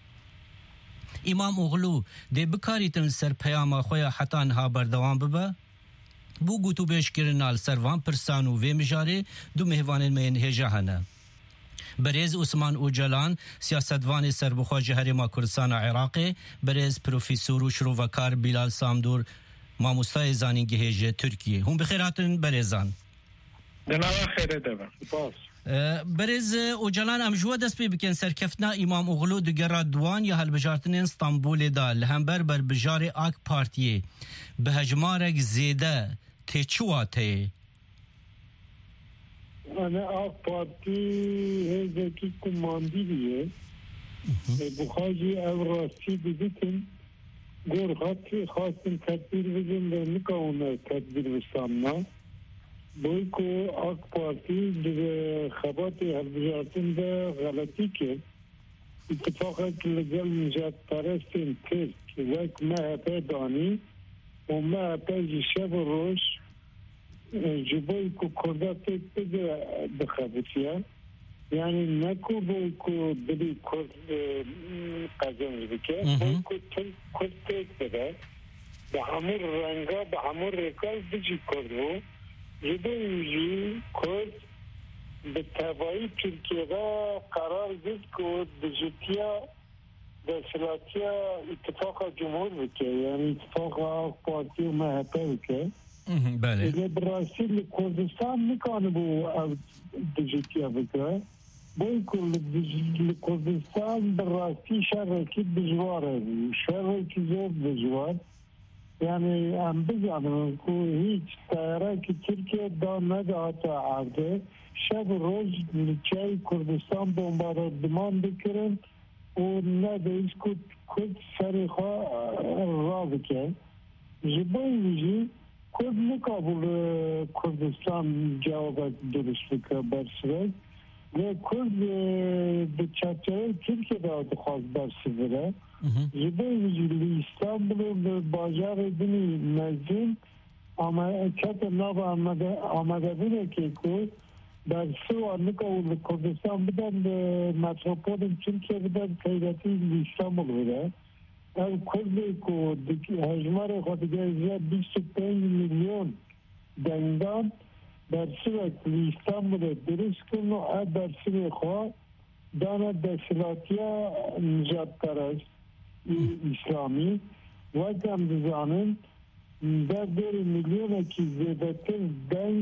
امام اغلو دی بکاریتن سر پیاما خویا حتی انها بردوان ببه بو گوتو بیش کرنال سروان پرسانو و مجاره دو مهوان مین هجا هنه برز عثمان اوجلان سیاستوان سربخوا جهرما کردستان عراقی برز پروفیسور و شروفکار بلال سامدور ماموستای زانینگی هجه ترکیه هم بخیراتن برزان دنوا خیره دبا باز برز اوجلان ام جوا دست بکن سرکفتنا امام اوغلو دگرا دوان یا هلبجارتن استانبول دا لهمبر بر بجار آک پارتیه به هجمارک زیده تی چواته؟ انا آک پارتی هزه کی کماندی دیه بخواجی او راستی دیدتن گور خواستن تدبیر بزن و نکاونه تدبیر بستاننا بوی کو آک پارتی در خبات هلبجارتن ده غلطی که اتفاقات لگل نجات پرستین ترک وک مهپه دانی و مهپه شب روش جبوی کو کردات بده بخبتیه یعنی نکو بوی کو دلی کرد قزنج بکه بوی کو کرد تک بده به همون رنگا به همون رکاز بجی کرد رو جبوی کرد به تبایی ترکیه دا قرار دید که بجیتیا دستلاتیا اتفاق جمهور بکه یعنی اتفاق آق پارتی و مهپه بکه بله براستی لکردستان میکنه بو بجیتیا بکه بوی که لکردستان براستی شرکی بجواره شرکی زود بجوار یعنی هم بزنم که هیچ تایره که ترکیه دا ندهات عرده شب روز چای کردستان بمباردمان بکرن و ندهیش که کرد سری خواه را بکن جبایی ویجی کرد نکابل کردستان جوابت درست بکن برسوید و کرد به چرچه ترکیه دا خواست برسوید جبایی ویجی لی استانبول و باجار دنی مزین کت ناب آمده بینه که کرد در سو نکاول کردستان بدن به متروپول ترکیه بدن قیدتی استانبول بده او کردی که هجمار خودگاه زیاد 25 میلیون دنگان در سو استانبول درست کن و در سو خواه دانا دستلاتیا نجات پرست اسلامی و کم بزانن در دور میلیون که زیده تر دنگ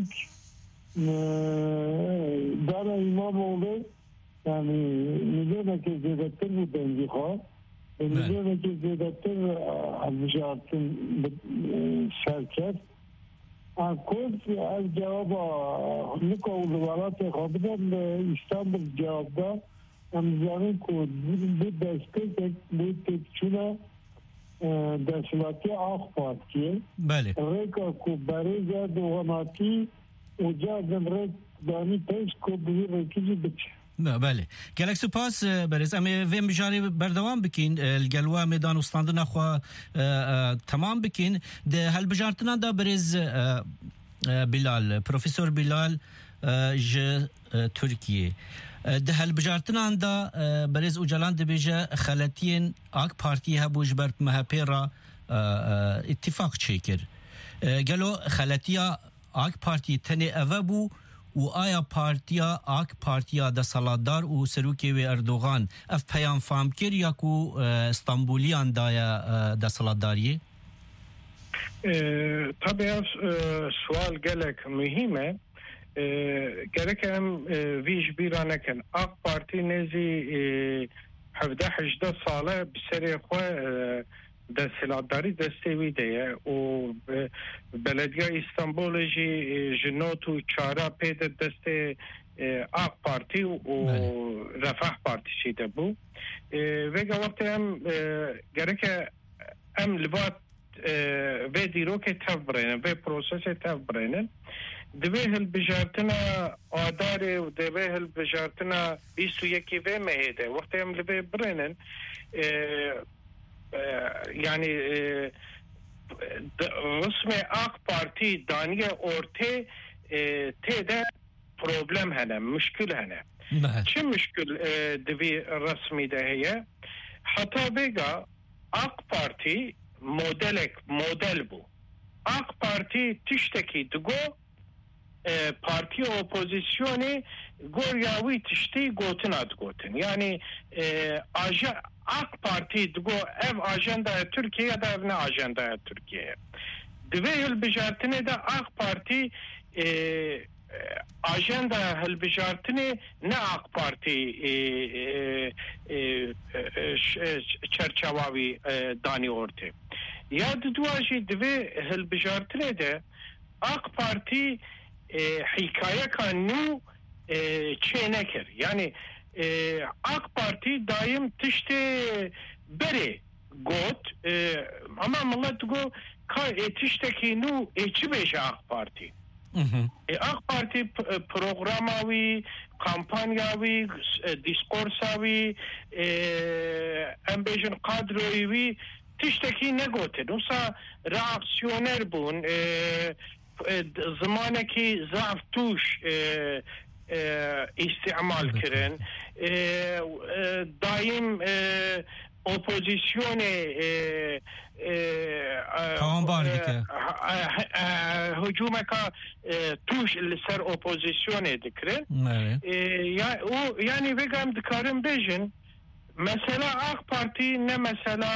دانا امام اوله یعنی میلیون که زیده تر بود دنگی خواه میلیون که زیده تر هلبجارتن شرکت کرد از جواب نکو ولایات خواه بدن استانبول جواب دا هم زمین که بود دسته بود تکچونه دستلاتی آخ پارتیه بله ریکا که برای زد وغناتی و جازن ریک دانی پیش که بزیر ریکیجی بچه بله گلک سپاس برز امی ویم بجاری بردوام بکین الگلوه میدان استاندن اخوا تمام بکین ده هل بجارتنا دا برز بلال پروفیسور بلال ج ترکیه ده هل بجارتنا دا برز اوجلان ده بیجه خلطین آک پارتی هبوش برد مهپیرا اتفاق چیکر گلو خلطیا آک پارتی تنه اوه بو و آیا پارتیا آک پارتیا د سالادار و سروکی و اردوغان اف پیام فهم کر یا کو استانبولیان دایا د سالاداری طبعا سوال گلک مهمه گلک هم ویش بیرانه کن آک پارتی نزی 17-18 ساله بسری خواه در سلاداری دسته ویده و بلدیه استانبول جی جنوت و چاره پید دسته آق پارتی و رفاه پارتی شیده بو ویگه وقتی هم گره که ام لبات وی دیرو که تف برینن وی پروسس تف برینن دوی هل بجارتنا آداره و دوی هل بجارتنا 21 وی مهیده وقتی هم لبی برینن یعنی رسم آق پارتی دانیه اورته تیده پروبلم هنه مشکل هنه چه مشکل دوی رسمی ده هیه حتی بگا آق پارتی مدل بو آق پارتی تشتکی دگو پارتی اپوزیسیونی گوریاوی تشتی گوتن اد گوتن یعنی AK Parti digo ev ajanda Türkiye da ev ne ajanda Türkiye. Dve yıl bijartine de AK Parti اجندا هلبجارتنی نه اق پارتی چرچواوی دانی اورته یاد دواجی دوی هلبجارتنی ده اق پارتی حکایه کانو چه نکر یعنی اق پارتی دایم تشتی بره گوت اما ملت گو که تشتکی نو چی بیشه اق پارتی اق پارتی پروگراماوی کامپانیاوی دیسکورساوی ام بیشن قادرویوی تشتکی نگوته نوسا راکسیونر بون زمانه که ضعف توش استعمال کرن دایم اپوزیسیون هجومه که توش لسر اپوزیسیون دکرن یعنی بگم دکارم بیجن مثلا اق پارتی نه مثلا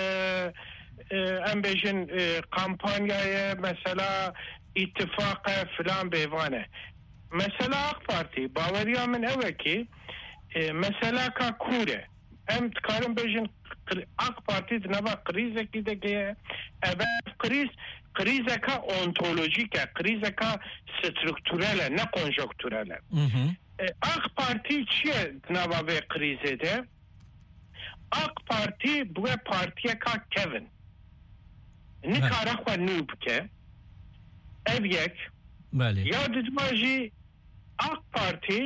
ام بیجن کامپانیای مثلا اتفاق فلان بیوانه مثلا اق پارتی باوریا من اوه که مثلا که کوره ام دکارم بیجن اق پارتی دنبا قریزه کی دگه اول قریزه که اونتولوژیکه قریزه که سترکتوراله نه کنجکتوراله اق پارتی چیه دنبا به قریزه ده اق پارتی بوه پارتیه که کوین نکاره خوا نوب که او یک یادت باجی اق پارتی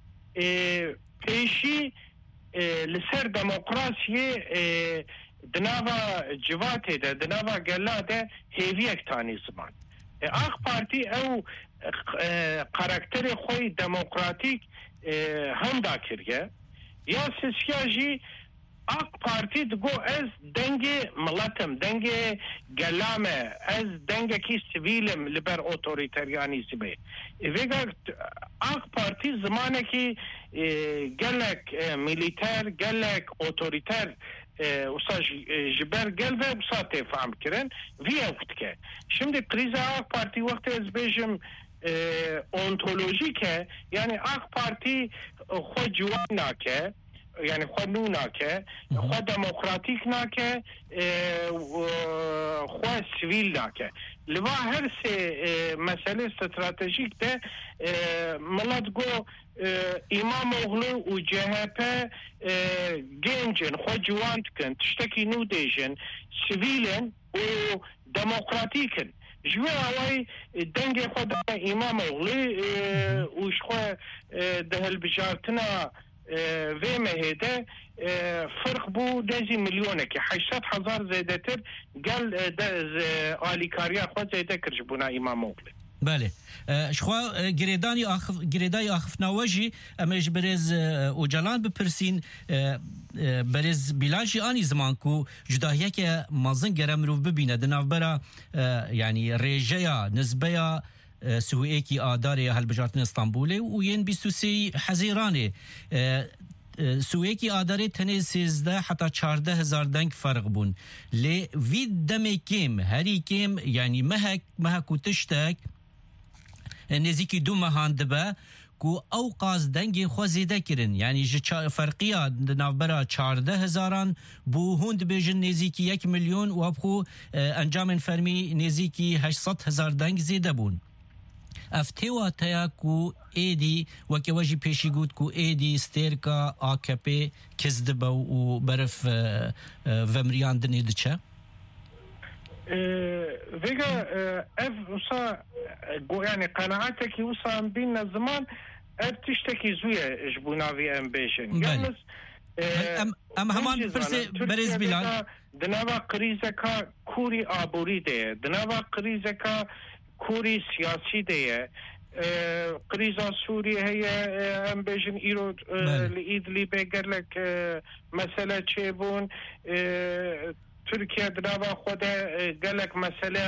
پیشی لسر دموکراسی دناوا جواته ده دناوا گلا ده هیویک تانی زمان اق پارتی او قرکتر خوی دموکراتیک هم دا کرگه یا سیاجی اق پارتی دگو از دنگ ملتم دنگ گلامه از دنگ کی سویلم لبر اوتوریتریانیزمه ویگا اق پارتی زمانه کی گلک میلیتر گلک اوتوریتر وسا جبر گلبه وسا تفهم کرن وی وقت که şimdi krize AK Parti وقت از بیشم اونتولوژیکه یعنی AK Parti خود جوان ناکه یعنی خود نو ناکه خود دموکراتیک ناکه خود سویل ناکه لوا هر سه مسئله استراتژیک ده ملت گو امام اوغلو و CHP گنجن خود جوان کن تشتکی نو دیجن سویلن و دموکراتیکن جوه هواي دنگ خود امام اوغلو وش خود ده البجارتنا في مهده فرق بو دزي مليونه كي 800,000 زيدتر قال آليكاريا خود زيده كرجبونا امام اوغلو بله شخوا گریدای آخف نواجی امیش برز اوجالان بپرسین برز بیلاجی آنی زمان کو جداهیه که مازن گرم رو ببینه دناو برا یعنی ریجه نسبه سوئه کی آداری هلبجارتن استانبوله و ین 23 حزیرانه سوئه کی آداری تنه 13 حتی 14,000 دنگ فرق بون لی وید دم کم هری کم یعنی مهک و تشتک نزیکی دو مهاندبه کو او قاز دنگی خو زیده کرن یعنی فرقیه نوبرا 14,000 بو هوند بیجن نزیکی 1 میلیون و ابخو انجام فرمی نزیکی 800,000 دنگ زیده بون افتیوا تیا کو ایدی وکی وجی پیشی گود کو ایدی ستیرکا AKP کزدبه و برف ومریان دنی دچه ويجا اف وصا يعني قناعتك وصا بين الزمان اف تشتكي زوية جبونافي ام بيشن يالس ام همان برز بلان دنابا قريزكا كوري آبوري ديه دنابا قريزكا كوري سياسي ديه قريزة سوريا هي ام بيجن ايرو لإيد لي بيقر لك مسألة تشيبون تركيا دنابا خوده قالك مسألة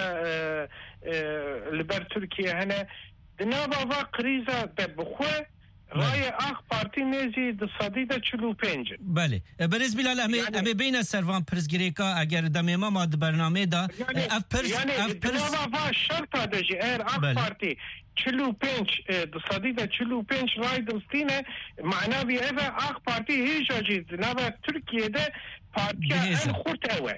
لبر تركيا هنا دنابا و قريزة بخوه رای اخ پارتی نزی صدیده 45 بله برز بلال امی بین سروان پرزگریکا اگر دمیما ما برنامه دا یعنی دنابا و شرط داشی ایر اخ پارتی 45 رای دستینه معنا بی اوه آخ پارتی هیچ آجید نوه ترکیه ده پارتی ان خورت اوه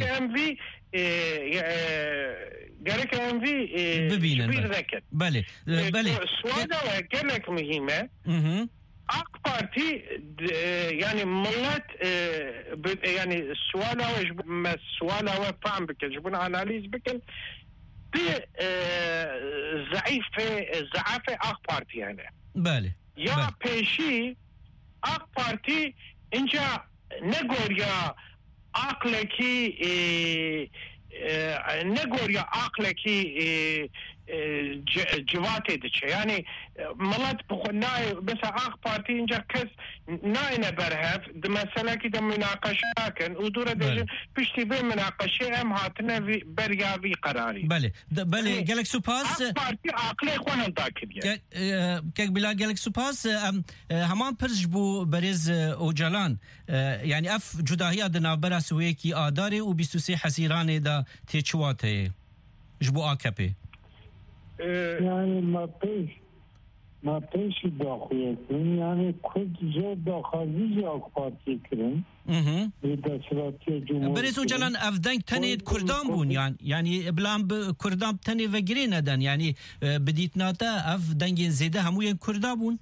گرک ام وی ببینن بله سوال اوه گلک مهمه آق پارتی یعنی ملت یعنی سوال اوه فهم بکن جبون انالیز بکن ضعیف آق پارتی هنه بله یا پیشی آق پارتی اینجا نگوریا عقلکی جواته دچه یعنی ملت بخونای بس آق پارتی اینجا کس ناینه برهف ده مسئله که ده مناقشه کن و دوره ده پشتی به مناقشه ام هاتنه بریاوی قراری بله گلک سپاس آق پارتی عقلی خونن تاکیدیه که بلا گلک سپاس همان پرش بو بریز اوجلان یعنی اف جداهی ده نابرا سویه کی آداره و 23 حسیرانه ده تیچواته جبو آکپه يعني ما پیش داخلی کنیم یعنی کد زور داخلی جا پارتی کنیم به دستراتی جمهوری بريز وجلان افدنك تني كردان بون يعني بلان كردان تني وگري ندن يعني بديت ناتا افدنك زيده هموين كردان بون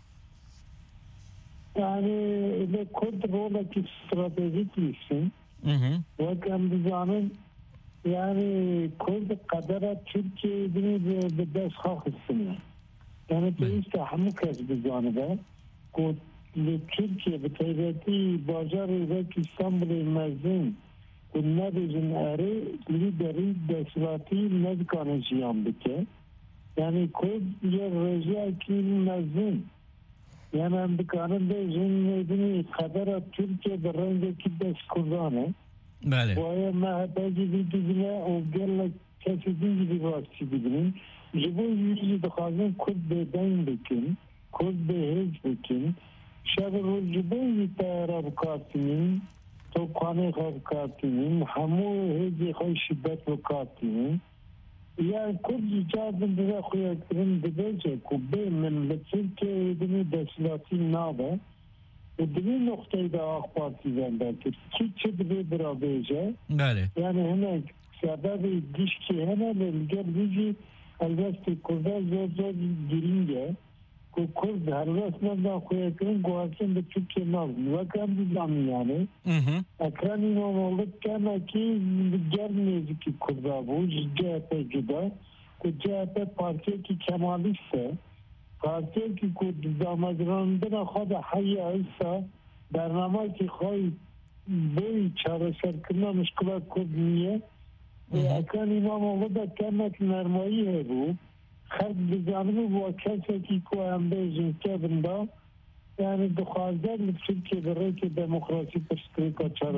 يعني إذا كرد رولك استراتيجيك لسن وكان بزامن يعني كرد قدرة تركيا بدأس خاخ السنة يعني تيست حموكس بجانبه كود لتركيا بتايبتي باجار ويك اسطنبول المزين والنبجن اري لدري دسلاتي نذكان جيان بك يعني كود يرجع كي المزين يعني هم بكانن بجن مدني قدرة تركيا برنجة كي دس كردانه بله وهي ما هتاجي بيجينا وقال لك كيف بيجي بواسطة بيجين جبوا يجي دخلين كل بدين بكين كل بهج بكين شغل جبوا يتعرف كاتين تو قانع خب كاتين همو هجي خوي شدت وكاتين يعني كل جاد من ذا خويا كريم بديجة كوبي من بتشيك يدني دسلاتي نابه ودني نقطة إذا أخبارتي زندك كي تبي برابيجة بله يعني هناك سبب الدش كي هنا للجر بيجي الوقت كرداز زور جرينجة كرد هالوقت نبدأ خويا كريم قواسين بتشوكي نظم وكان بزامي يعني أكراني نومولد كان كي جر نيزكي كردابو جهة جدا كجهة بارتي كي كماليسته پارتی که کود دامادراندن خود حی ایسا برنامه که خواهی بوی چاره سر کنه مشکلات کود نیه اکان امام آقا کنک نرمایی ہے بو خرد بزانه با کسی که کوه هم بیجن که بنده یعنی دخوازدار لفشل که برای که دموکراسی پشتریکا چاره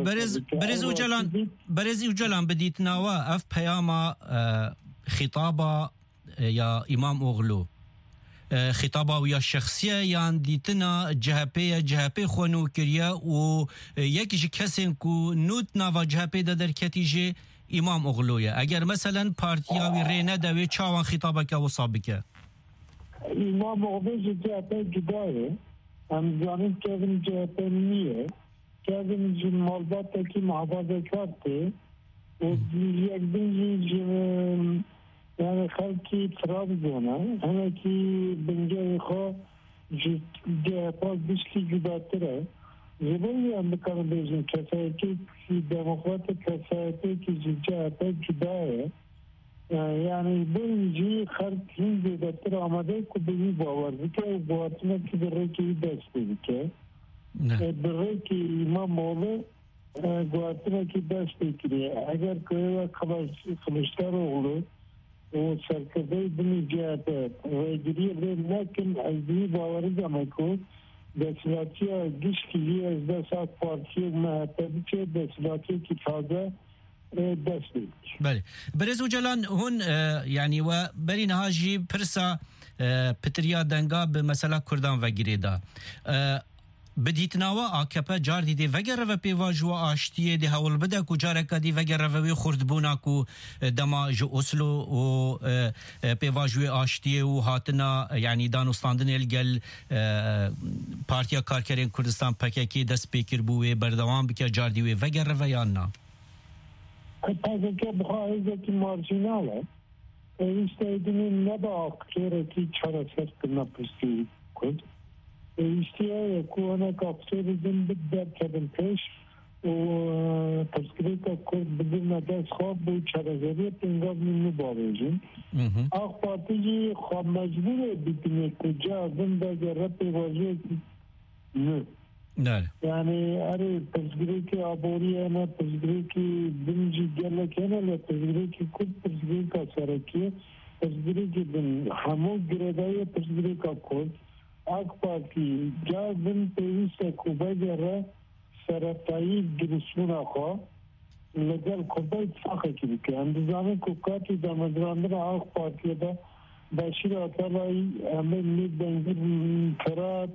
برز اوجلان بدیت ناوا اف پیاما خطابا یا امام اوغلو خطابه ويا الشخصية يعني ديتنا جهبي خونو كريا و يكيش كسين كو نوت نافا جهبي در كتيجي امام اغلويا اگر مثلا پارتياوي رينا دوي چاوان خطابك وصابك امام اغلويا جهبي جدايه هم جانب كevin جهبي نيه كevin جن مالبات كي محافظة كارته و يكدن يعني خلقي ترابزونه همه کی بنجای خو جه پاس بشکی جداتره زبانی هم بکنه بیشن کسایتی که دموکرات کسایتی که جه پاس جدایه يعني بيجي خرج هندي دكتور آماده كبير باور بكره وبواتنا كبير كي دست بكره بره كي ما موله بواتنا كي دست بكره اگر کوي خبرشتار اولو و سرکردهی دنی جهته ویگیری لیکن ازدی باوری جمعکو دستلاتی گشتی از دست پارتی محتبی که دستلاتی که تازه دست بید بله برزو جلان هون يعني وبرين هاجي برسا بتريا دنگا بمسألة كردان وگيري دا بدیت نوا آکپا جار دیده وگر و پیواجو آشتیه ده هول بده کو جارکا دی وگر و خردبونا کو دما جو اسلو و پیواجو آشتیه و هاتنا یعنی دانستاندن الگل پارتیا کارکرین کردستان پککی دست پیکر بوه بردوام بکه جار دیوه وگر و یا نا پککی بخواهی که مارجیناله ایستایدنی نبا اکتوره که چرا کرنا پستی کد ایستیه یکوانه که اکتوره دن بدر کدن پیش و تذکری که کد بدر ندست خواب بود چرا زریه پنگاب نمی باریجن آق پارتی خواب مجبوره بیتنه کجا دن دا رب واجه نه yani are tezgiri ki aboriye ne tezgiri ki dinci gelekene le tezgiri ki kut tezgiri ka saraki tezgiri ki din hamu giredaye tezgiri ka kut AK Parti ja din tevise kubajara saratayi girisuna kha legal kubay fakha ki ki andizane kukati da madrandır AK Parti'de Başir Atalay Ahmet Nidengir Karat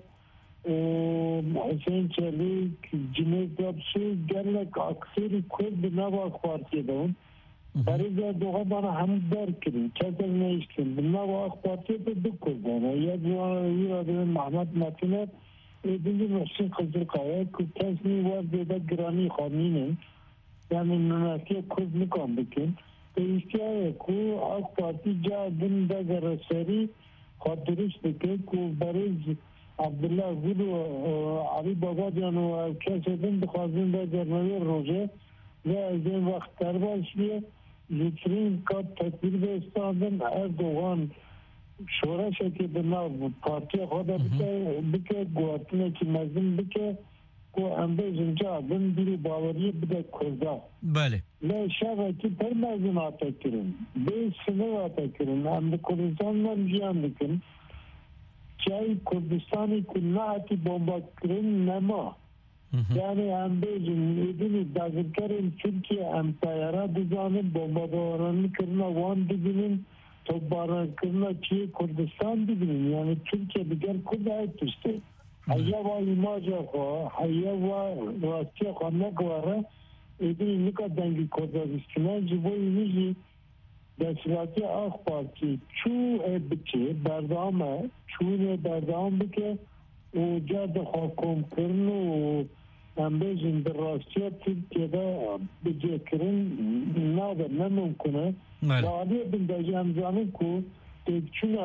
حسین چلیک جنید دبسو گرلک اکثری کرد نواق پارتی دون بریزه دوغه بنا هم در کریم چطور نیشتیم نواق پارتی تو دو کردن یک یادم محمد متینت ایدونی محسن خزرقایه که کسی وارد ده گرانی خانینه یعنی نناکی کرد نکن بکن پیشتیه که آق پارتی جا دن ده گرسری خاطرش بکن که بریز عبدالله زید و علی بابا جان و کسی دن بخوازین در جرنوی روژه و از این وقت ترباش بیه زیترین کار تکبیر به استاندن اردوغان شورش که بنا پارتی خود بکه گواتنه که مزین بکه که امده زنجا دن بیری باوری بده کرده بله لی شب که پر مزین آتا کرن به سنه آتا کرن امده کردستان من جیان بکن چای کردستانی که نهاتی بمبا کرن نما یعنی هم بیجن ایدونی دازرکرین ترکیه هم تایرا دیزانن بمبا دارانی کرنا وان دیگنین توباران کرنا چیه کردستان دیگنین یعنی ترکیه دیگر کرد های تشته حیا و ایماجا خواه حیا و راستی خواه نگواره ایدونی نکا دنگی کردستان جبوی نیجی دستلاتی آخ پارتی چو بچه بردامه چونه بردام بکه و جاد حکم کرن و امبیزن در راستی ترکیه دا بجه کرن نادر نممکنه وعالیه بندازی همزانه که تکچونه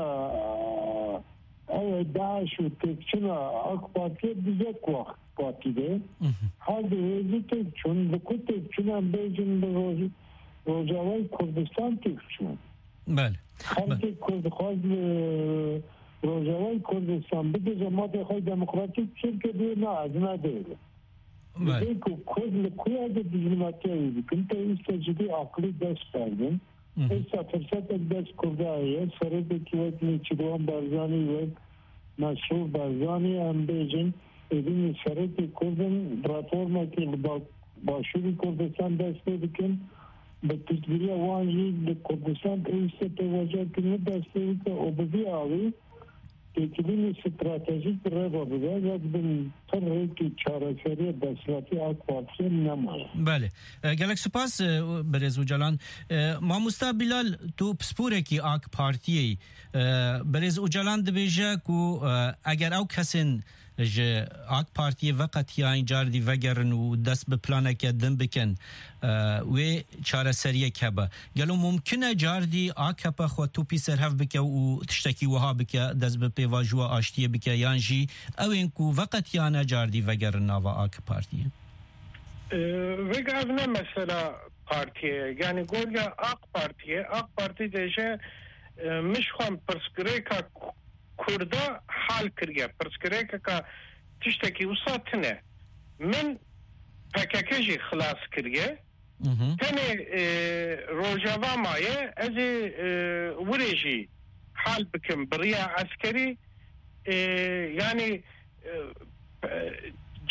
داعش و تکچونه آخ پارتی دیگه وقت پارتی ده حال دویزی تکچون بکو تکچونه امبیزن در روجاوی کردستان تکچون بله خلق کرد خواهد روجاوی کردستان بده جماعت خواهی دموکراتیک شرکه دیو نه از نداره بده که کرد لکوی اگه دیجنماتی هایی بکن تا ایستا جدی عقلی دست بردن ایستا فرصت دست کرده هایه سرد که وقت نیچدوان برزانی وقت مشروع برزانی هم بیجن ایدین سرد کردن پلاتفورما که باشوری کردستان دست بکن به تجربه وانجی به کردستان ایسته توجه کنه دسته که اوبزی آوی که کلین استراتژیک راه بوده یک بین طرحی که چارەسەری دەسەڵاتی ئاک پارتی نماید. بله گەلێک سوپاس بەرێز و جەلان مامۆستا بیلال تو پسپورێکی ئاک پارتیەی بەرێز و جەلان دەبێژە و ئەگەر ئەو کەسن ج آک پارتی وقت یا این جاردی وگرن و دست به پلانک دن بکن و چاره سریه کبه گلو ممکنه جاردی آک پا خود توپی سرهف بکه و تشتکی وها بکه دست به پیواجو آشتیه بکه یانجی او اینکو وقت یا نه جاردی وگرن ناوا آک پارتیه وگه نه مثلا پارتیه یعنی گویا آک پارتی دیشه مشخوام پرسکره که کرده حال کریه پرسکره که تشتکی وساتنه من پککجی خلاص کریه تنه روجاوا مایه از وریجی حال بکم بریا عسکری یعنی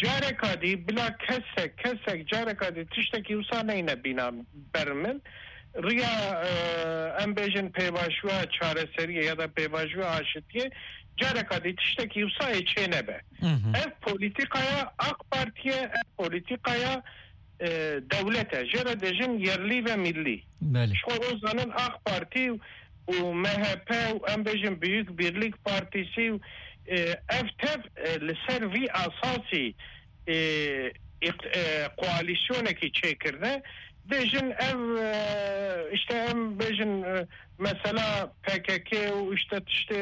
جارکادی بلا کسک جارکادی تشتکی وسانه اینا بینا برمن ریا ام بیژن پیواشوا چارەسەریە یا دا پیواشوا ئاشتیە جارێکا دی تشتێکی وسایە چێ نەبێ ئەف پۆلیتیقایە ئاق پارتیە ئەف پۆلیتیقایە دەولەتە ژێرە دەژن یەرلی و میلی خۆ ڕۆزانن ئاق پارتی و MHP و ام بیژن büyük birlik partisi و ev tev لەسەر vî ئاساسی koalisyonekî çêkirine dêjin ev işte em bêjin mesela PKK û işte tiştê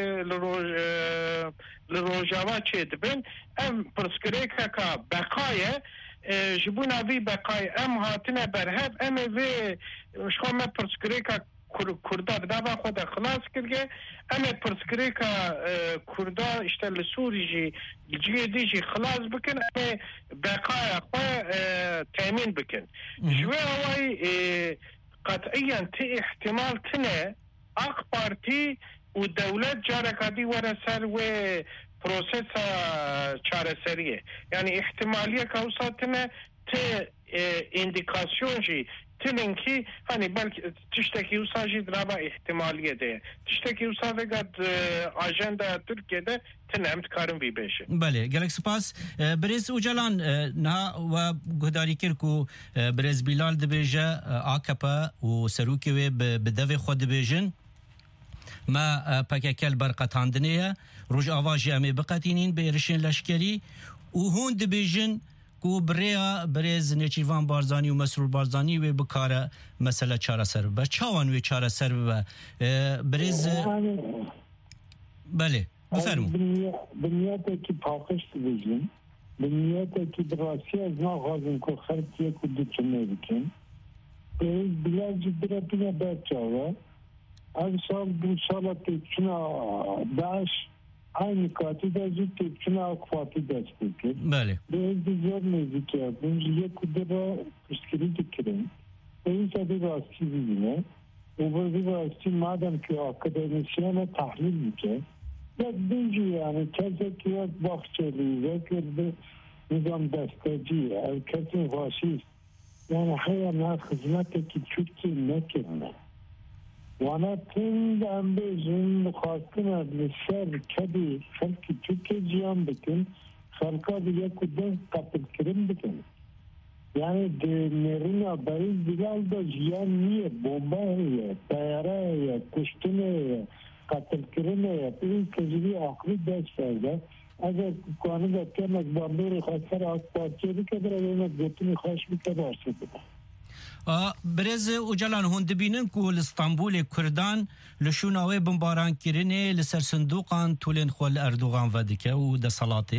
li Rojava çê dibin em pirsgirêkeka beqaye ji bo navî beqayê em hatine berhev em ê vê ji xwe me pirsgirêka Kurda bi dava xwe de xilas kirge em ê pirsgirêka Kurda işte li Sûrî jî ciyê dî jî xilas bikin em ê beqaya xwe temîn bikin ji wê awayî qet'iyen tê ihtimal tune AK Parti û dewlet careka dî were ser wê prosesa çareseriyê yani ihtimaliyeka wisa tune tê indikasyon jî Tilinki hani belki tişteki usajı draba ihtimaliye de tişteki usavegat ajenda Türkiye'de tenemt karın bir beşi. Bale, gelek spas Brez Ucalan na ve guhdari kirku Brez Bilal dibêje AKP û serokê wê bi devê xwe dibêjin me PKK berqetandinê Rojava jî em ê biqetînin bi êrişên leşkerî û hûn dibêjin ku بریا برز نچیوان بارزانی و مسرور بارزانی و بکاره مسئله چاره سر به چاوان و چاره سر به برز بله بفرمو بنیاده که پاکش دیدیم بنیاده که براسی از ناغازم که خرکیه که دوچنه بکن برز بلال جدره بینه برچاوه از سال دو سالت چنا داش aynı katide zıt tepkine akfati destekler. Bale. Bezde zor müzik yapın. Jiye kudura kuşkiri dikirin. Oysa bir rastı bizine. O bir rastı madem ki akademisyene tahlil bike. Ya dinci yani kezek yok bahçeli. Zekirde nizam desteci. Kesin faşist. Yani hayana hizmeteki Türkiye ne kirme. وانا تند ام بیجن خواستن لسر کدی خلقی Türkiye جیان بکن خلقا دیگه کدن قتل کرم بکن yani نرina bariz bilal da jiyan niye bomba heye tayara heye kuştun heye katil kirim heye bir kecili aklı ders verdi eğer konu da kemek bandori khasar AK Parti'ye bir kadar evine götünü khaş bir kadar sürdü برز اوجلان هون دبینن کو استانبول کردان لشوناوی بمباران کرینه لسر صندوقان تولین خول اردوغان ودکه و ده صلاته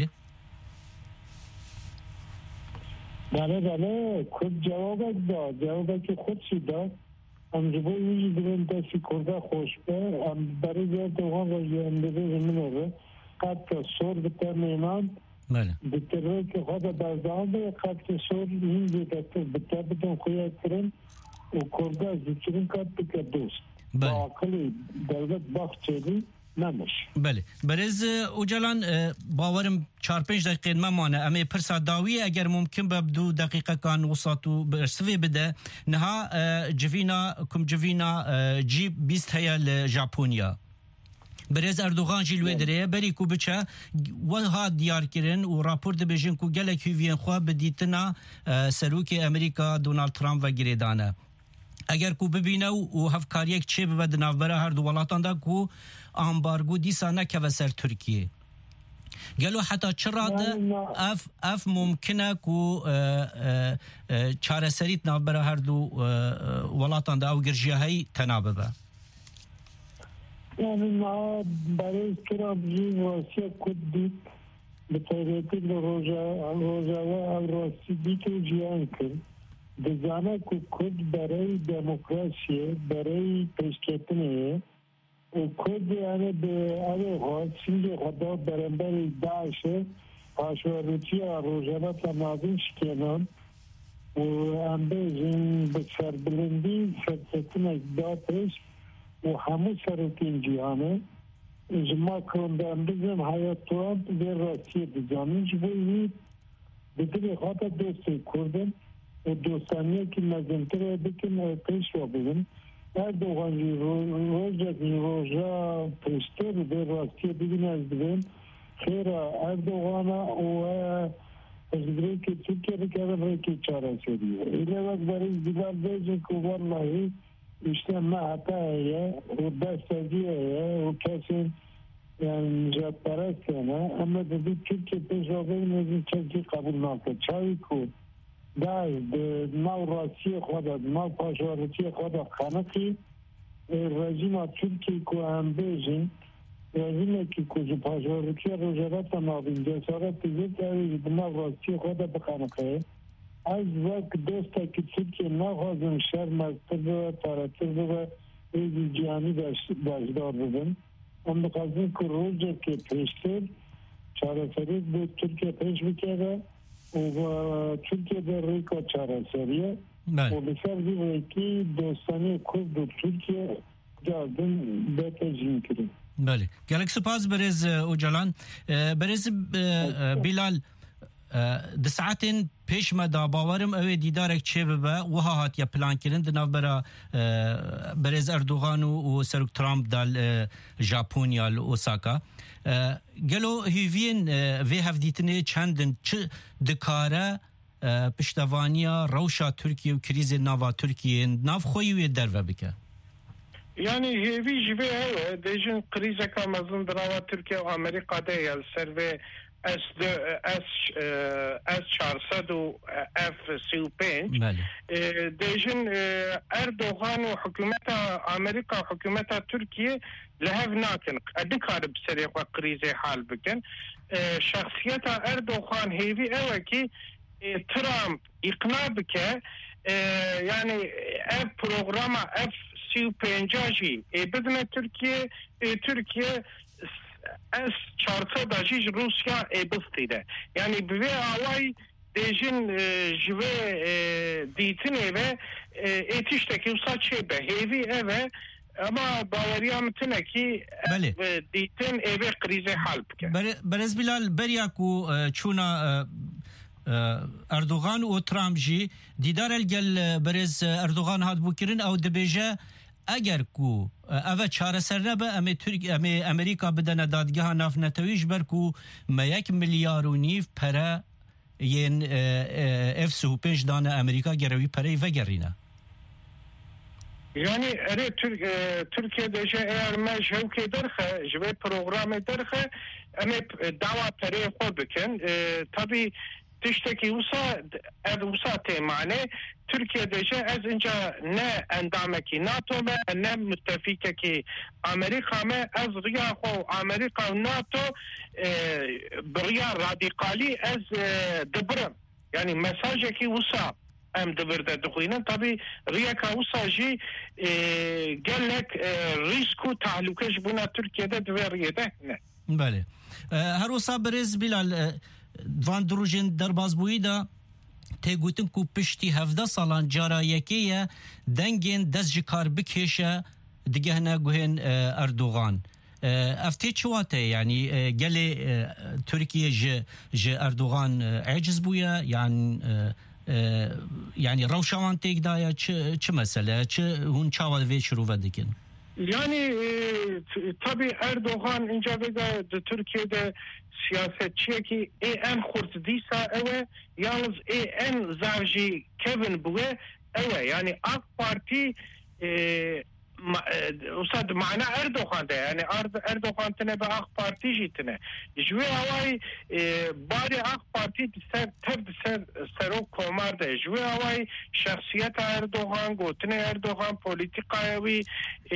بله خود جوابه که خود شده امجبو یوجی دبین دستی کرده خوش به برای جای دوغان و جیانده زمینه رو قد سور بتر میمان بتره که خود بازدان به قد سور این بیدکتر بتر بدون خویه کرن و کرده زیچرین کد بکر دوست با عقلی دولت باخچهلی نمش بله برز اوجلان باورم 4-5 دقیقه ممانه اما پرسا داوی اگر ممکن به 2 دقیقه کان وسطو برسوی بده نها جوینا جیب 20 هیا لژاپونیا برز اردوغان جلوه دره بری کو بچه و ها دیار کرن و راپور ده بیجن کو گلک هیوین خواه بدیتنا سروک امریکا دونالد ترامپ و گریدانه اگر کو ببینه و هفکاریک چه ببد نافبره هر دو ولاتان ده کو امبارگو دیسا نکه و سر ترکیه گلو حتی چرا ده اف ممکنه کو چاره سریت نافبره هر دو ولاتان ده او گرجیه های تنابه yani برای کرابجی واسه کدید به طریقی روزاوا راستی بیت جیان کرد دزانه که کد برای دموکراسی برای پیشکتنه و کد یعنی به اوه خواهد سنگ خدا برنبر داعشه پاشوروچی روزاوا تمازین شکنان و امبیزین به سربلندی فرصتن اجدادش و همه سرکین جهانه اجماع کردن بزن حیات ترامپ در راستی بزانش بایید بدون خاطر دوستی کردن و دوستانیه که مزمتره بکن پیش رو ببین اردوغان روژا پیشتر به راستی ببین از ببین خیر اردوغان و ازبری که ترکیه بکرده برای که چاره سریه ایله وقت برای دیگر بیجه که والله işte hataya o desteğiye o kesin yani cevaplarına ama dedi Türkiye peşoveyne çeki kabul nakı çay ku da navrasiye khoda nav paşaratiye khoda khanaki rejima Türkiye ku ambejin rejime ki ku paşaratiye rojarat navin cesaret dizet navrasiye khoda bakhanaki از وقت دوستا که ترکیه نخواهدن شرمکتر و تارتر و ایزی جانی باشدار بودن اما قضیه که روزه که پیشتر چاره سرید به ترکیه پیش بکره و ترکیه در ریکا چاره سریه و بسر دیوه که دوستانی کرد و ترکیه جاردن بیتا جین کرد بله گلک سپاس برز اوجلان برز بیلال د ساعتین پیش مدا باورم اوی دیدارک چه به وها هات یا پلان کردن دناو برا برز اردوغان و سرک ترامپ دال ژاپونیا ل اوساکا گلو هیوین وی هفدیتنه چندن چه دکاره پشتوانیا روشا ترکیه و کریز ناوا ترکیه ناو خویی در و بکه yani hevi jive dejin krize kamazın drava Türkiye ve Amerika'da ya serve S-400 و F-35 ديجن اردوغان وحكومة امريكا وحكومة تركيا لهف ناكن ادكار بسريق وقريزي حال بكن شخصية اردوغان هيفي اوكي ترامب اقناع بك يعني اف بروغرام F-35 بدنا تركيا S-400 Rusya ebistide. Yani bir avay dejin jive ditin eve etişteki usaçı be hevi eve ama bavariyamtına ki ditin eve krize halbke. Berez Bilal Beryaku çuna Erdoğan و ترامپ جی دیدار الگل برز اردوغان هات بوکرین او دبیجه اگر کو اوه چاره سر نبه امی امریکا بدن دادگاه ناف نتویش بر کو ما 1.5 میلیارد پره ین F-35 دانه امریکا گروی پره و گرینه yani Türkiye'de eğer mecevke derse jve programı derse ama dava pere koybiken tabi tişteki usa temane Türkiye'de az önce ne endameki NATO ve ne müttefikeki Amerika mı az riya Amerika ve NATO riya radikali az dıbrım yani mesajeki usa em dıbrda dıkuynen tabi riyaka usa ji gelek risku tahlukeş buna Türkiye'de dveriyede ne? Bale. Her osa berez Bilal Van Drujin derbazbûyî da têgotin ku piştî 17 salan cara yekiye dengên dest ji kar bikêşe digehne guhên Erdoğan. Ev tê çiwate yani gelê Türkiye ji Erdoğan aciz bûye yani rewşa wan têk daye çi mesele çi hûn çawa vê şirûve dikin? Yani tabii Erdoğan ince de Türkiye'de siyasetçiye ki en kurtdiysa eve yalnız en zavji Kevin bu eve yani AK Parti usad mana Erdoğan da yani Erdoğan tane be AK Parti jitine jwe havay bari AK Parti serok komar da jwe havay şahsiyet Erdoğan gotine Erdoğan politikayı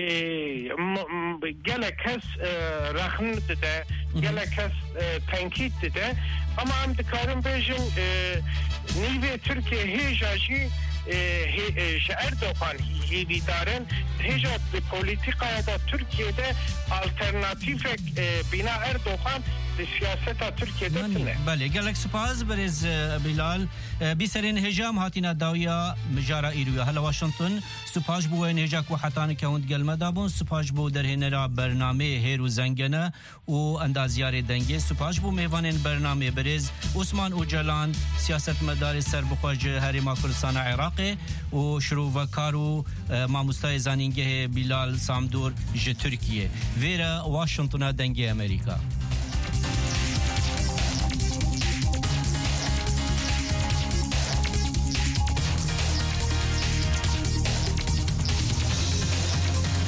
gelekes rahn de gelekes tenkit de ama am dikarim bejin nive Türkiye hejaji Erdoğan hidaren hecet politikaya da Türkiye'de alternatif bina Erdoğan سیاستا ترکیه دتنه بله گلک سپاس برز بلال بیسرین هجام هاتینا داویا مجارا ایرویا هلا واشنطن سپاس بو هجا کو حتان کاوند گلمه دابون سپاس بو درهنرا برنامه هیرو زنگنه و اندازیار دنگه سپاس بو میوانن برنامه برز عثمان اوجلان سیاست مدار سر بخواج هرما کردستان عراق و شروع و کارو ماموستای زانینگه بلال سامدور ج ترکیه ویرا واشنطن دنگه امریکا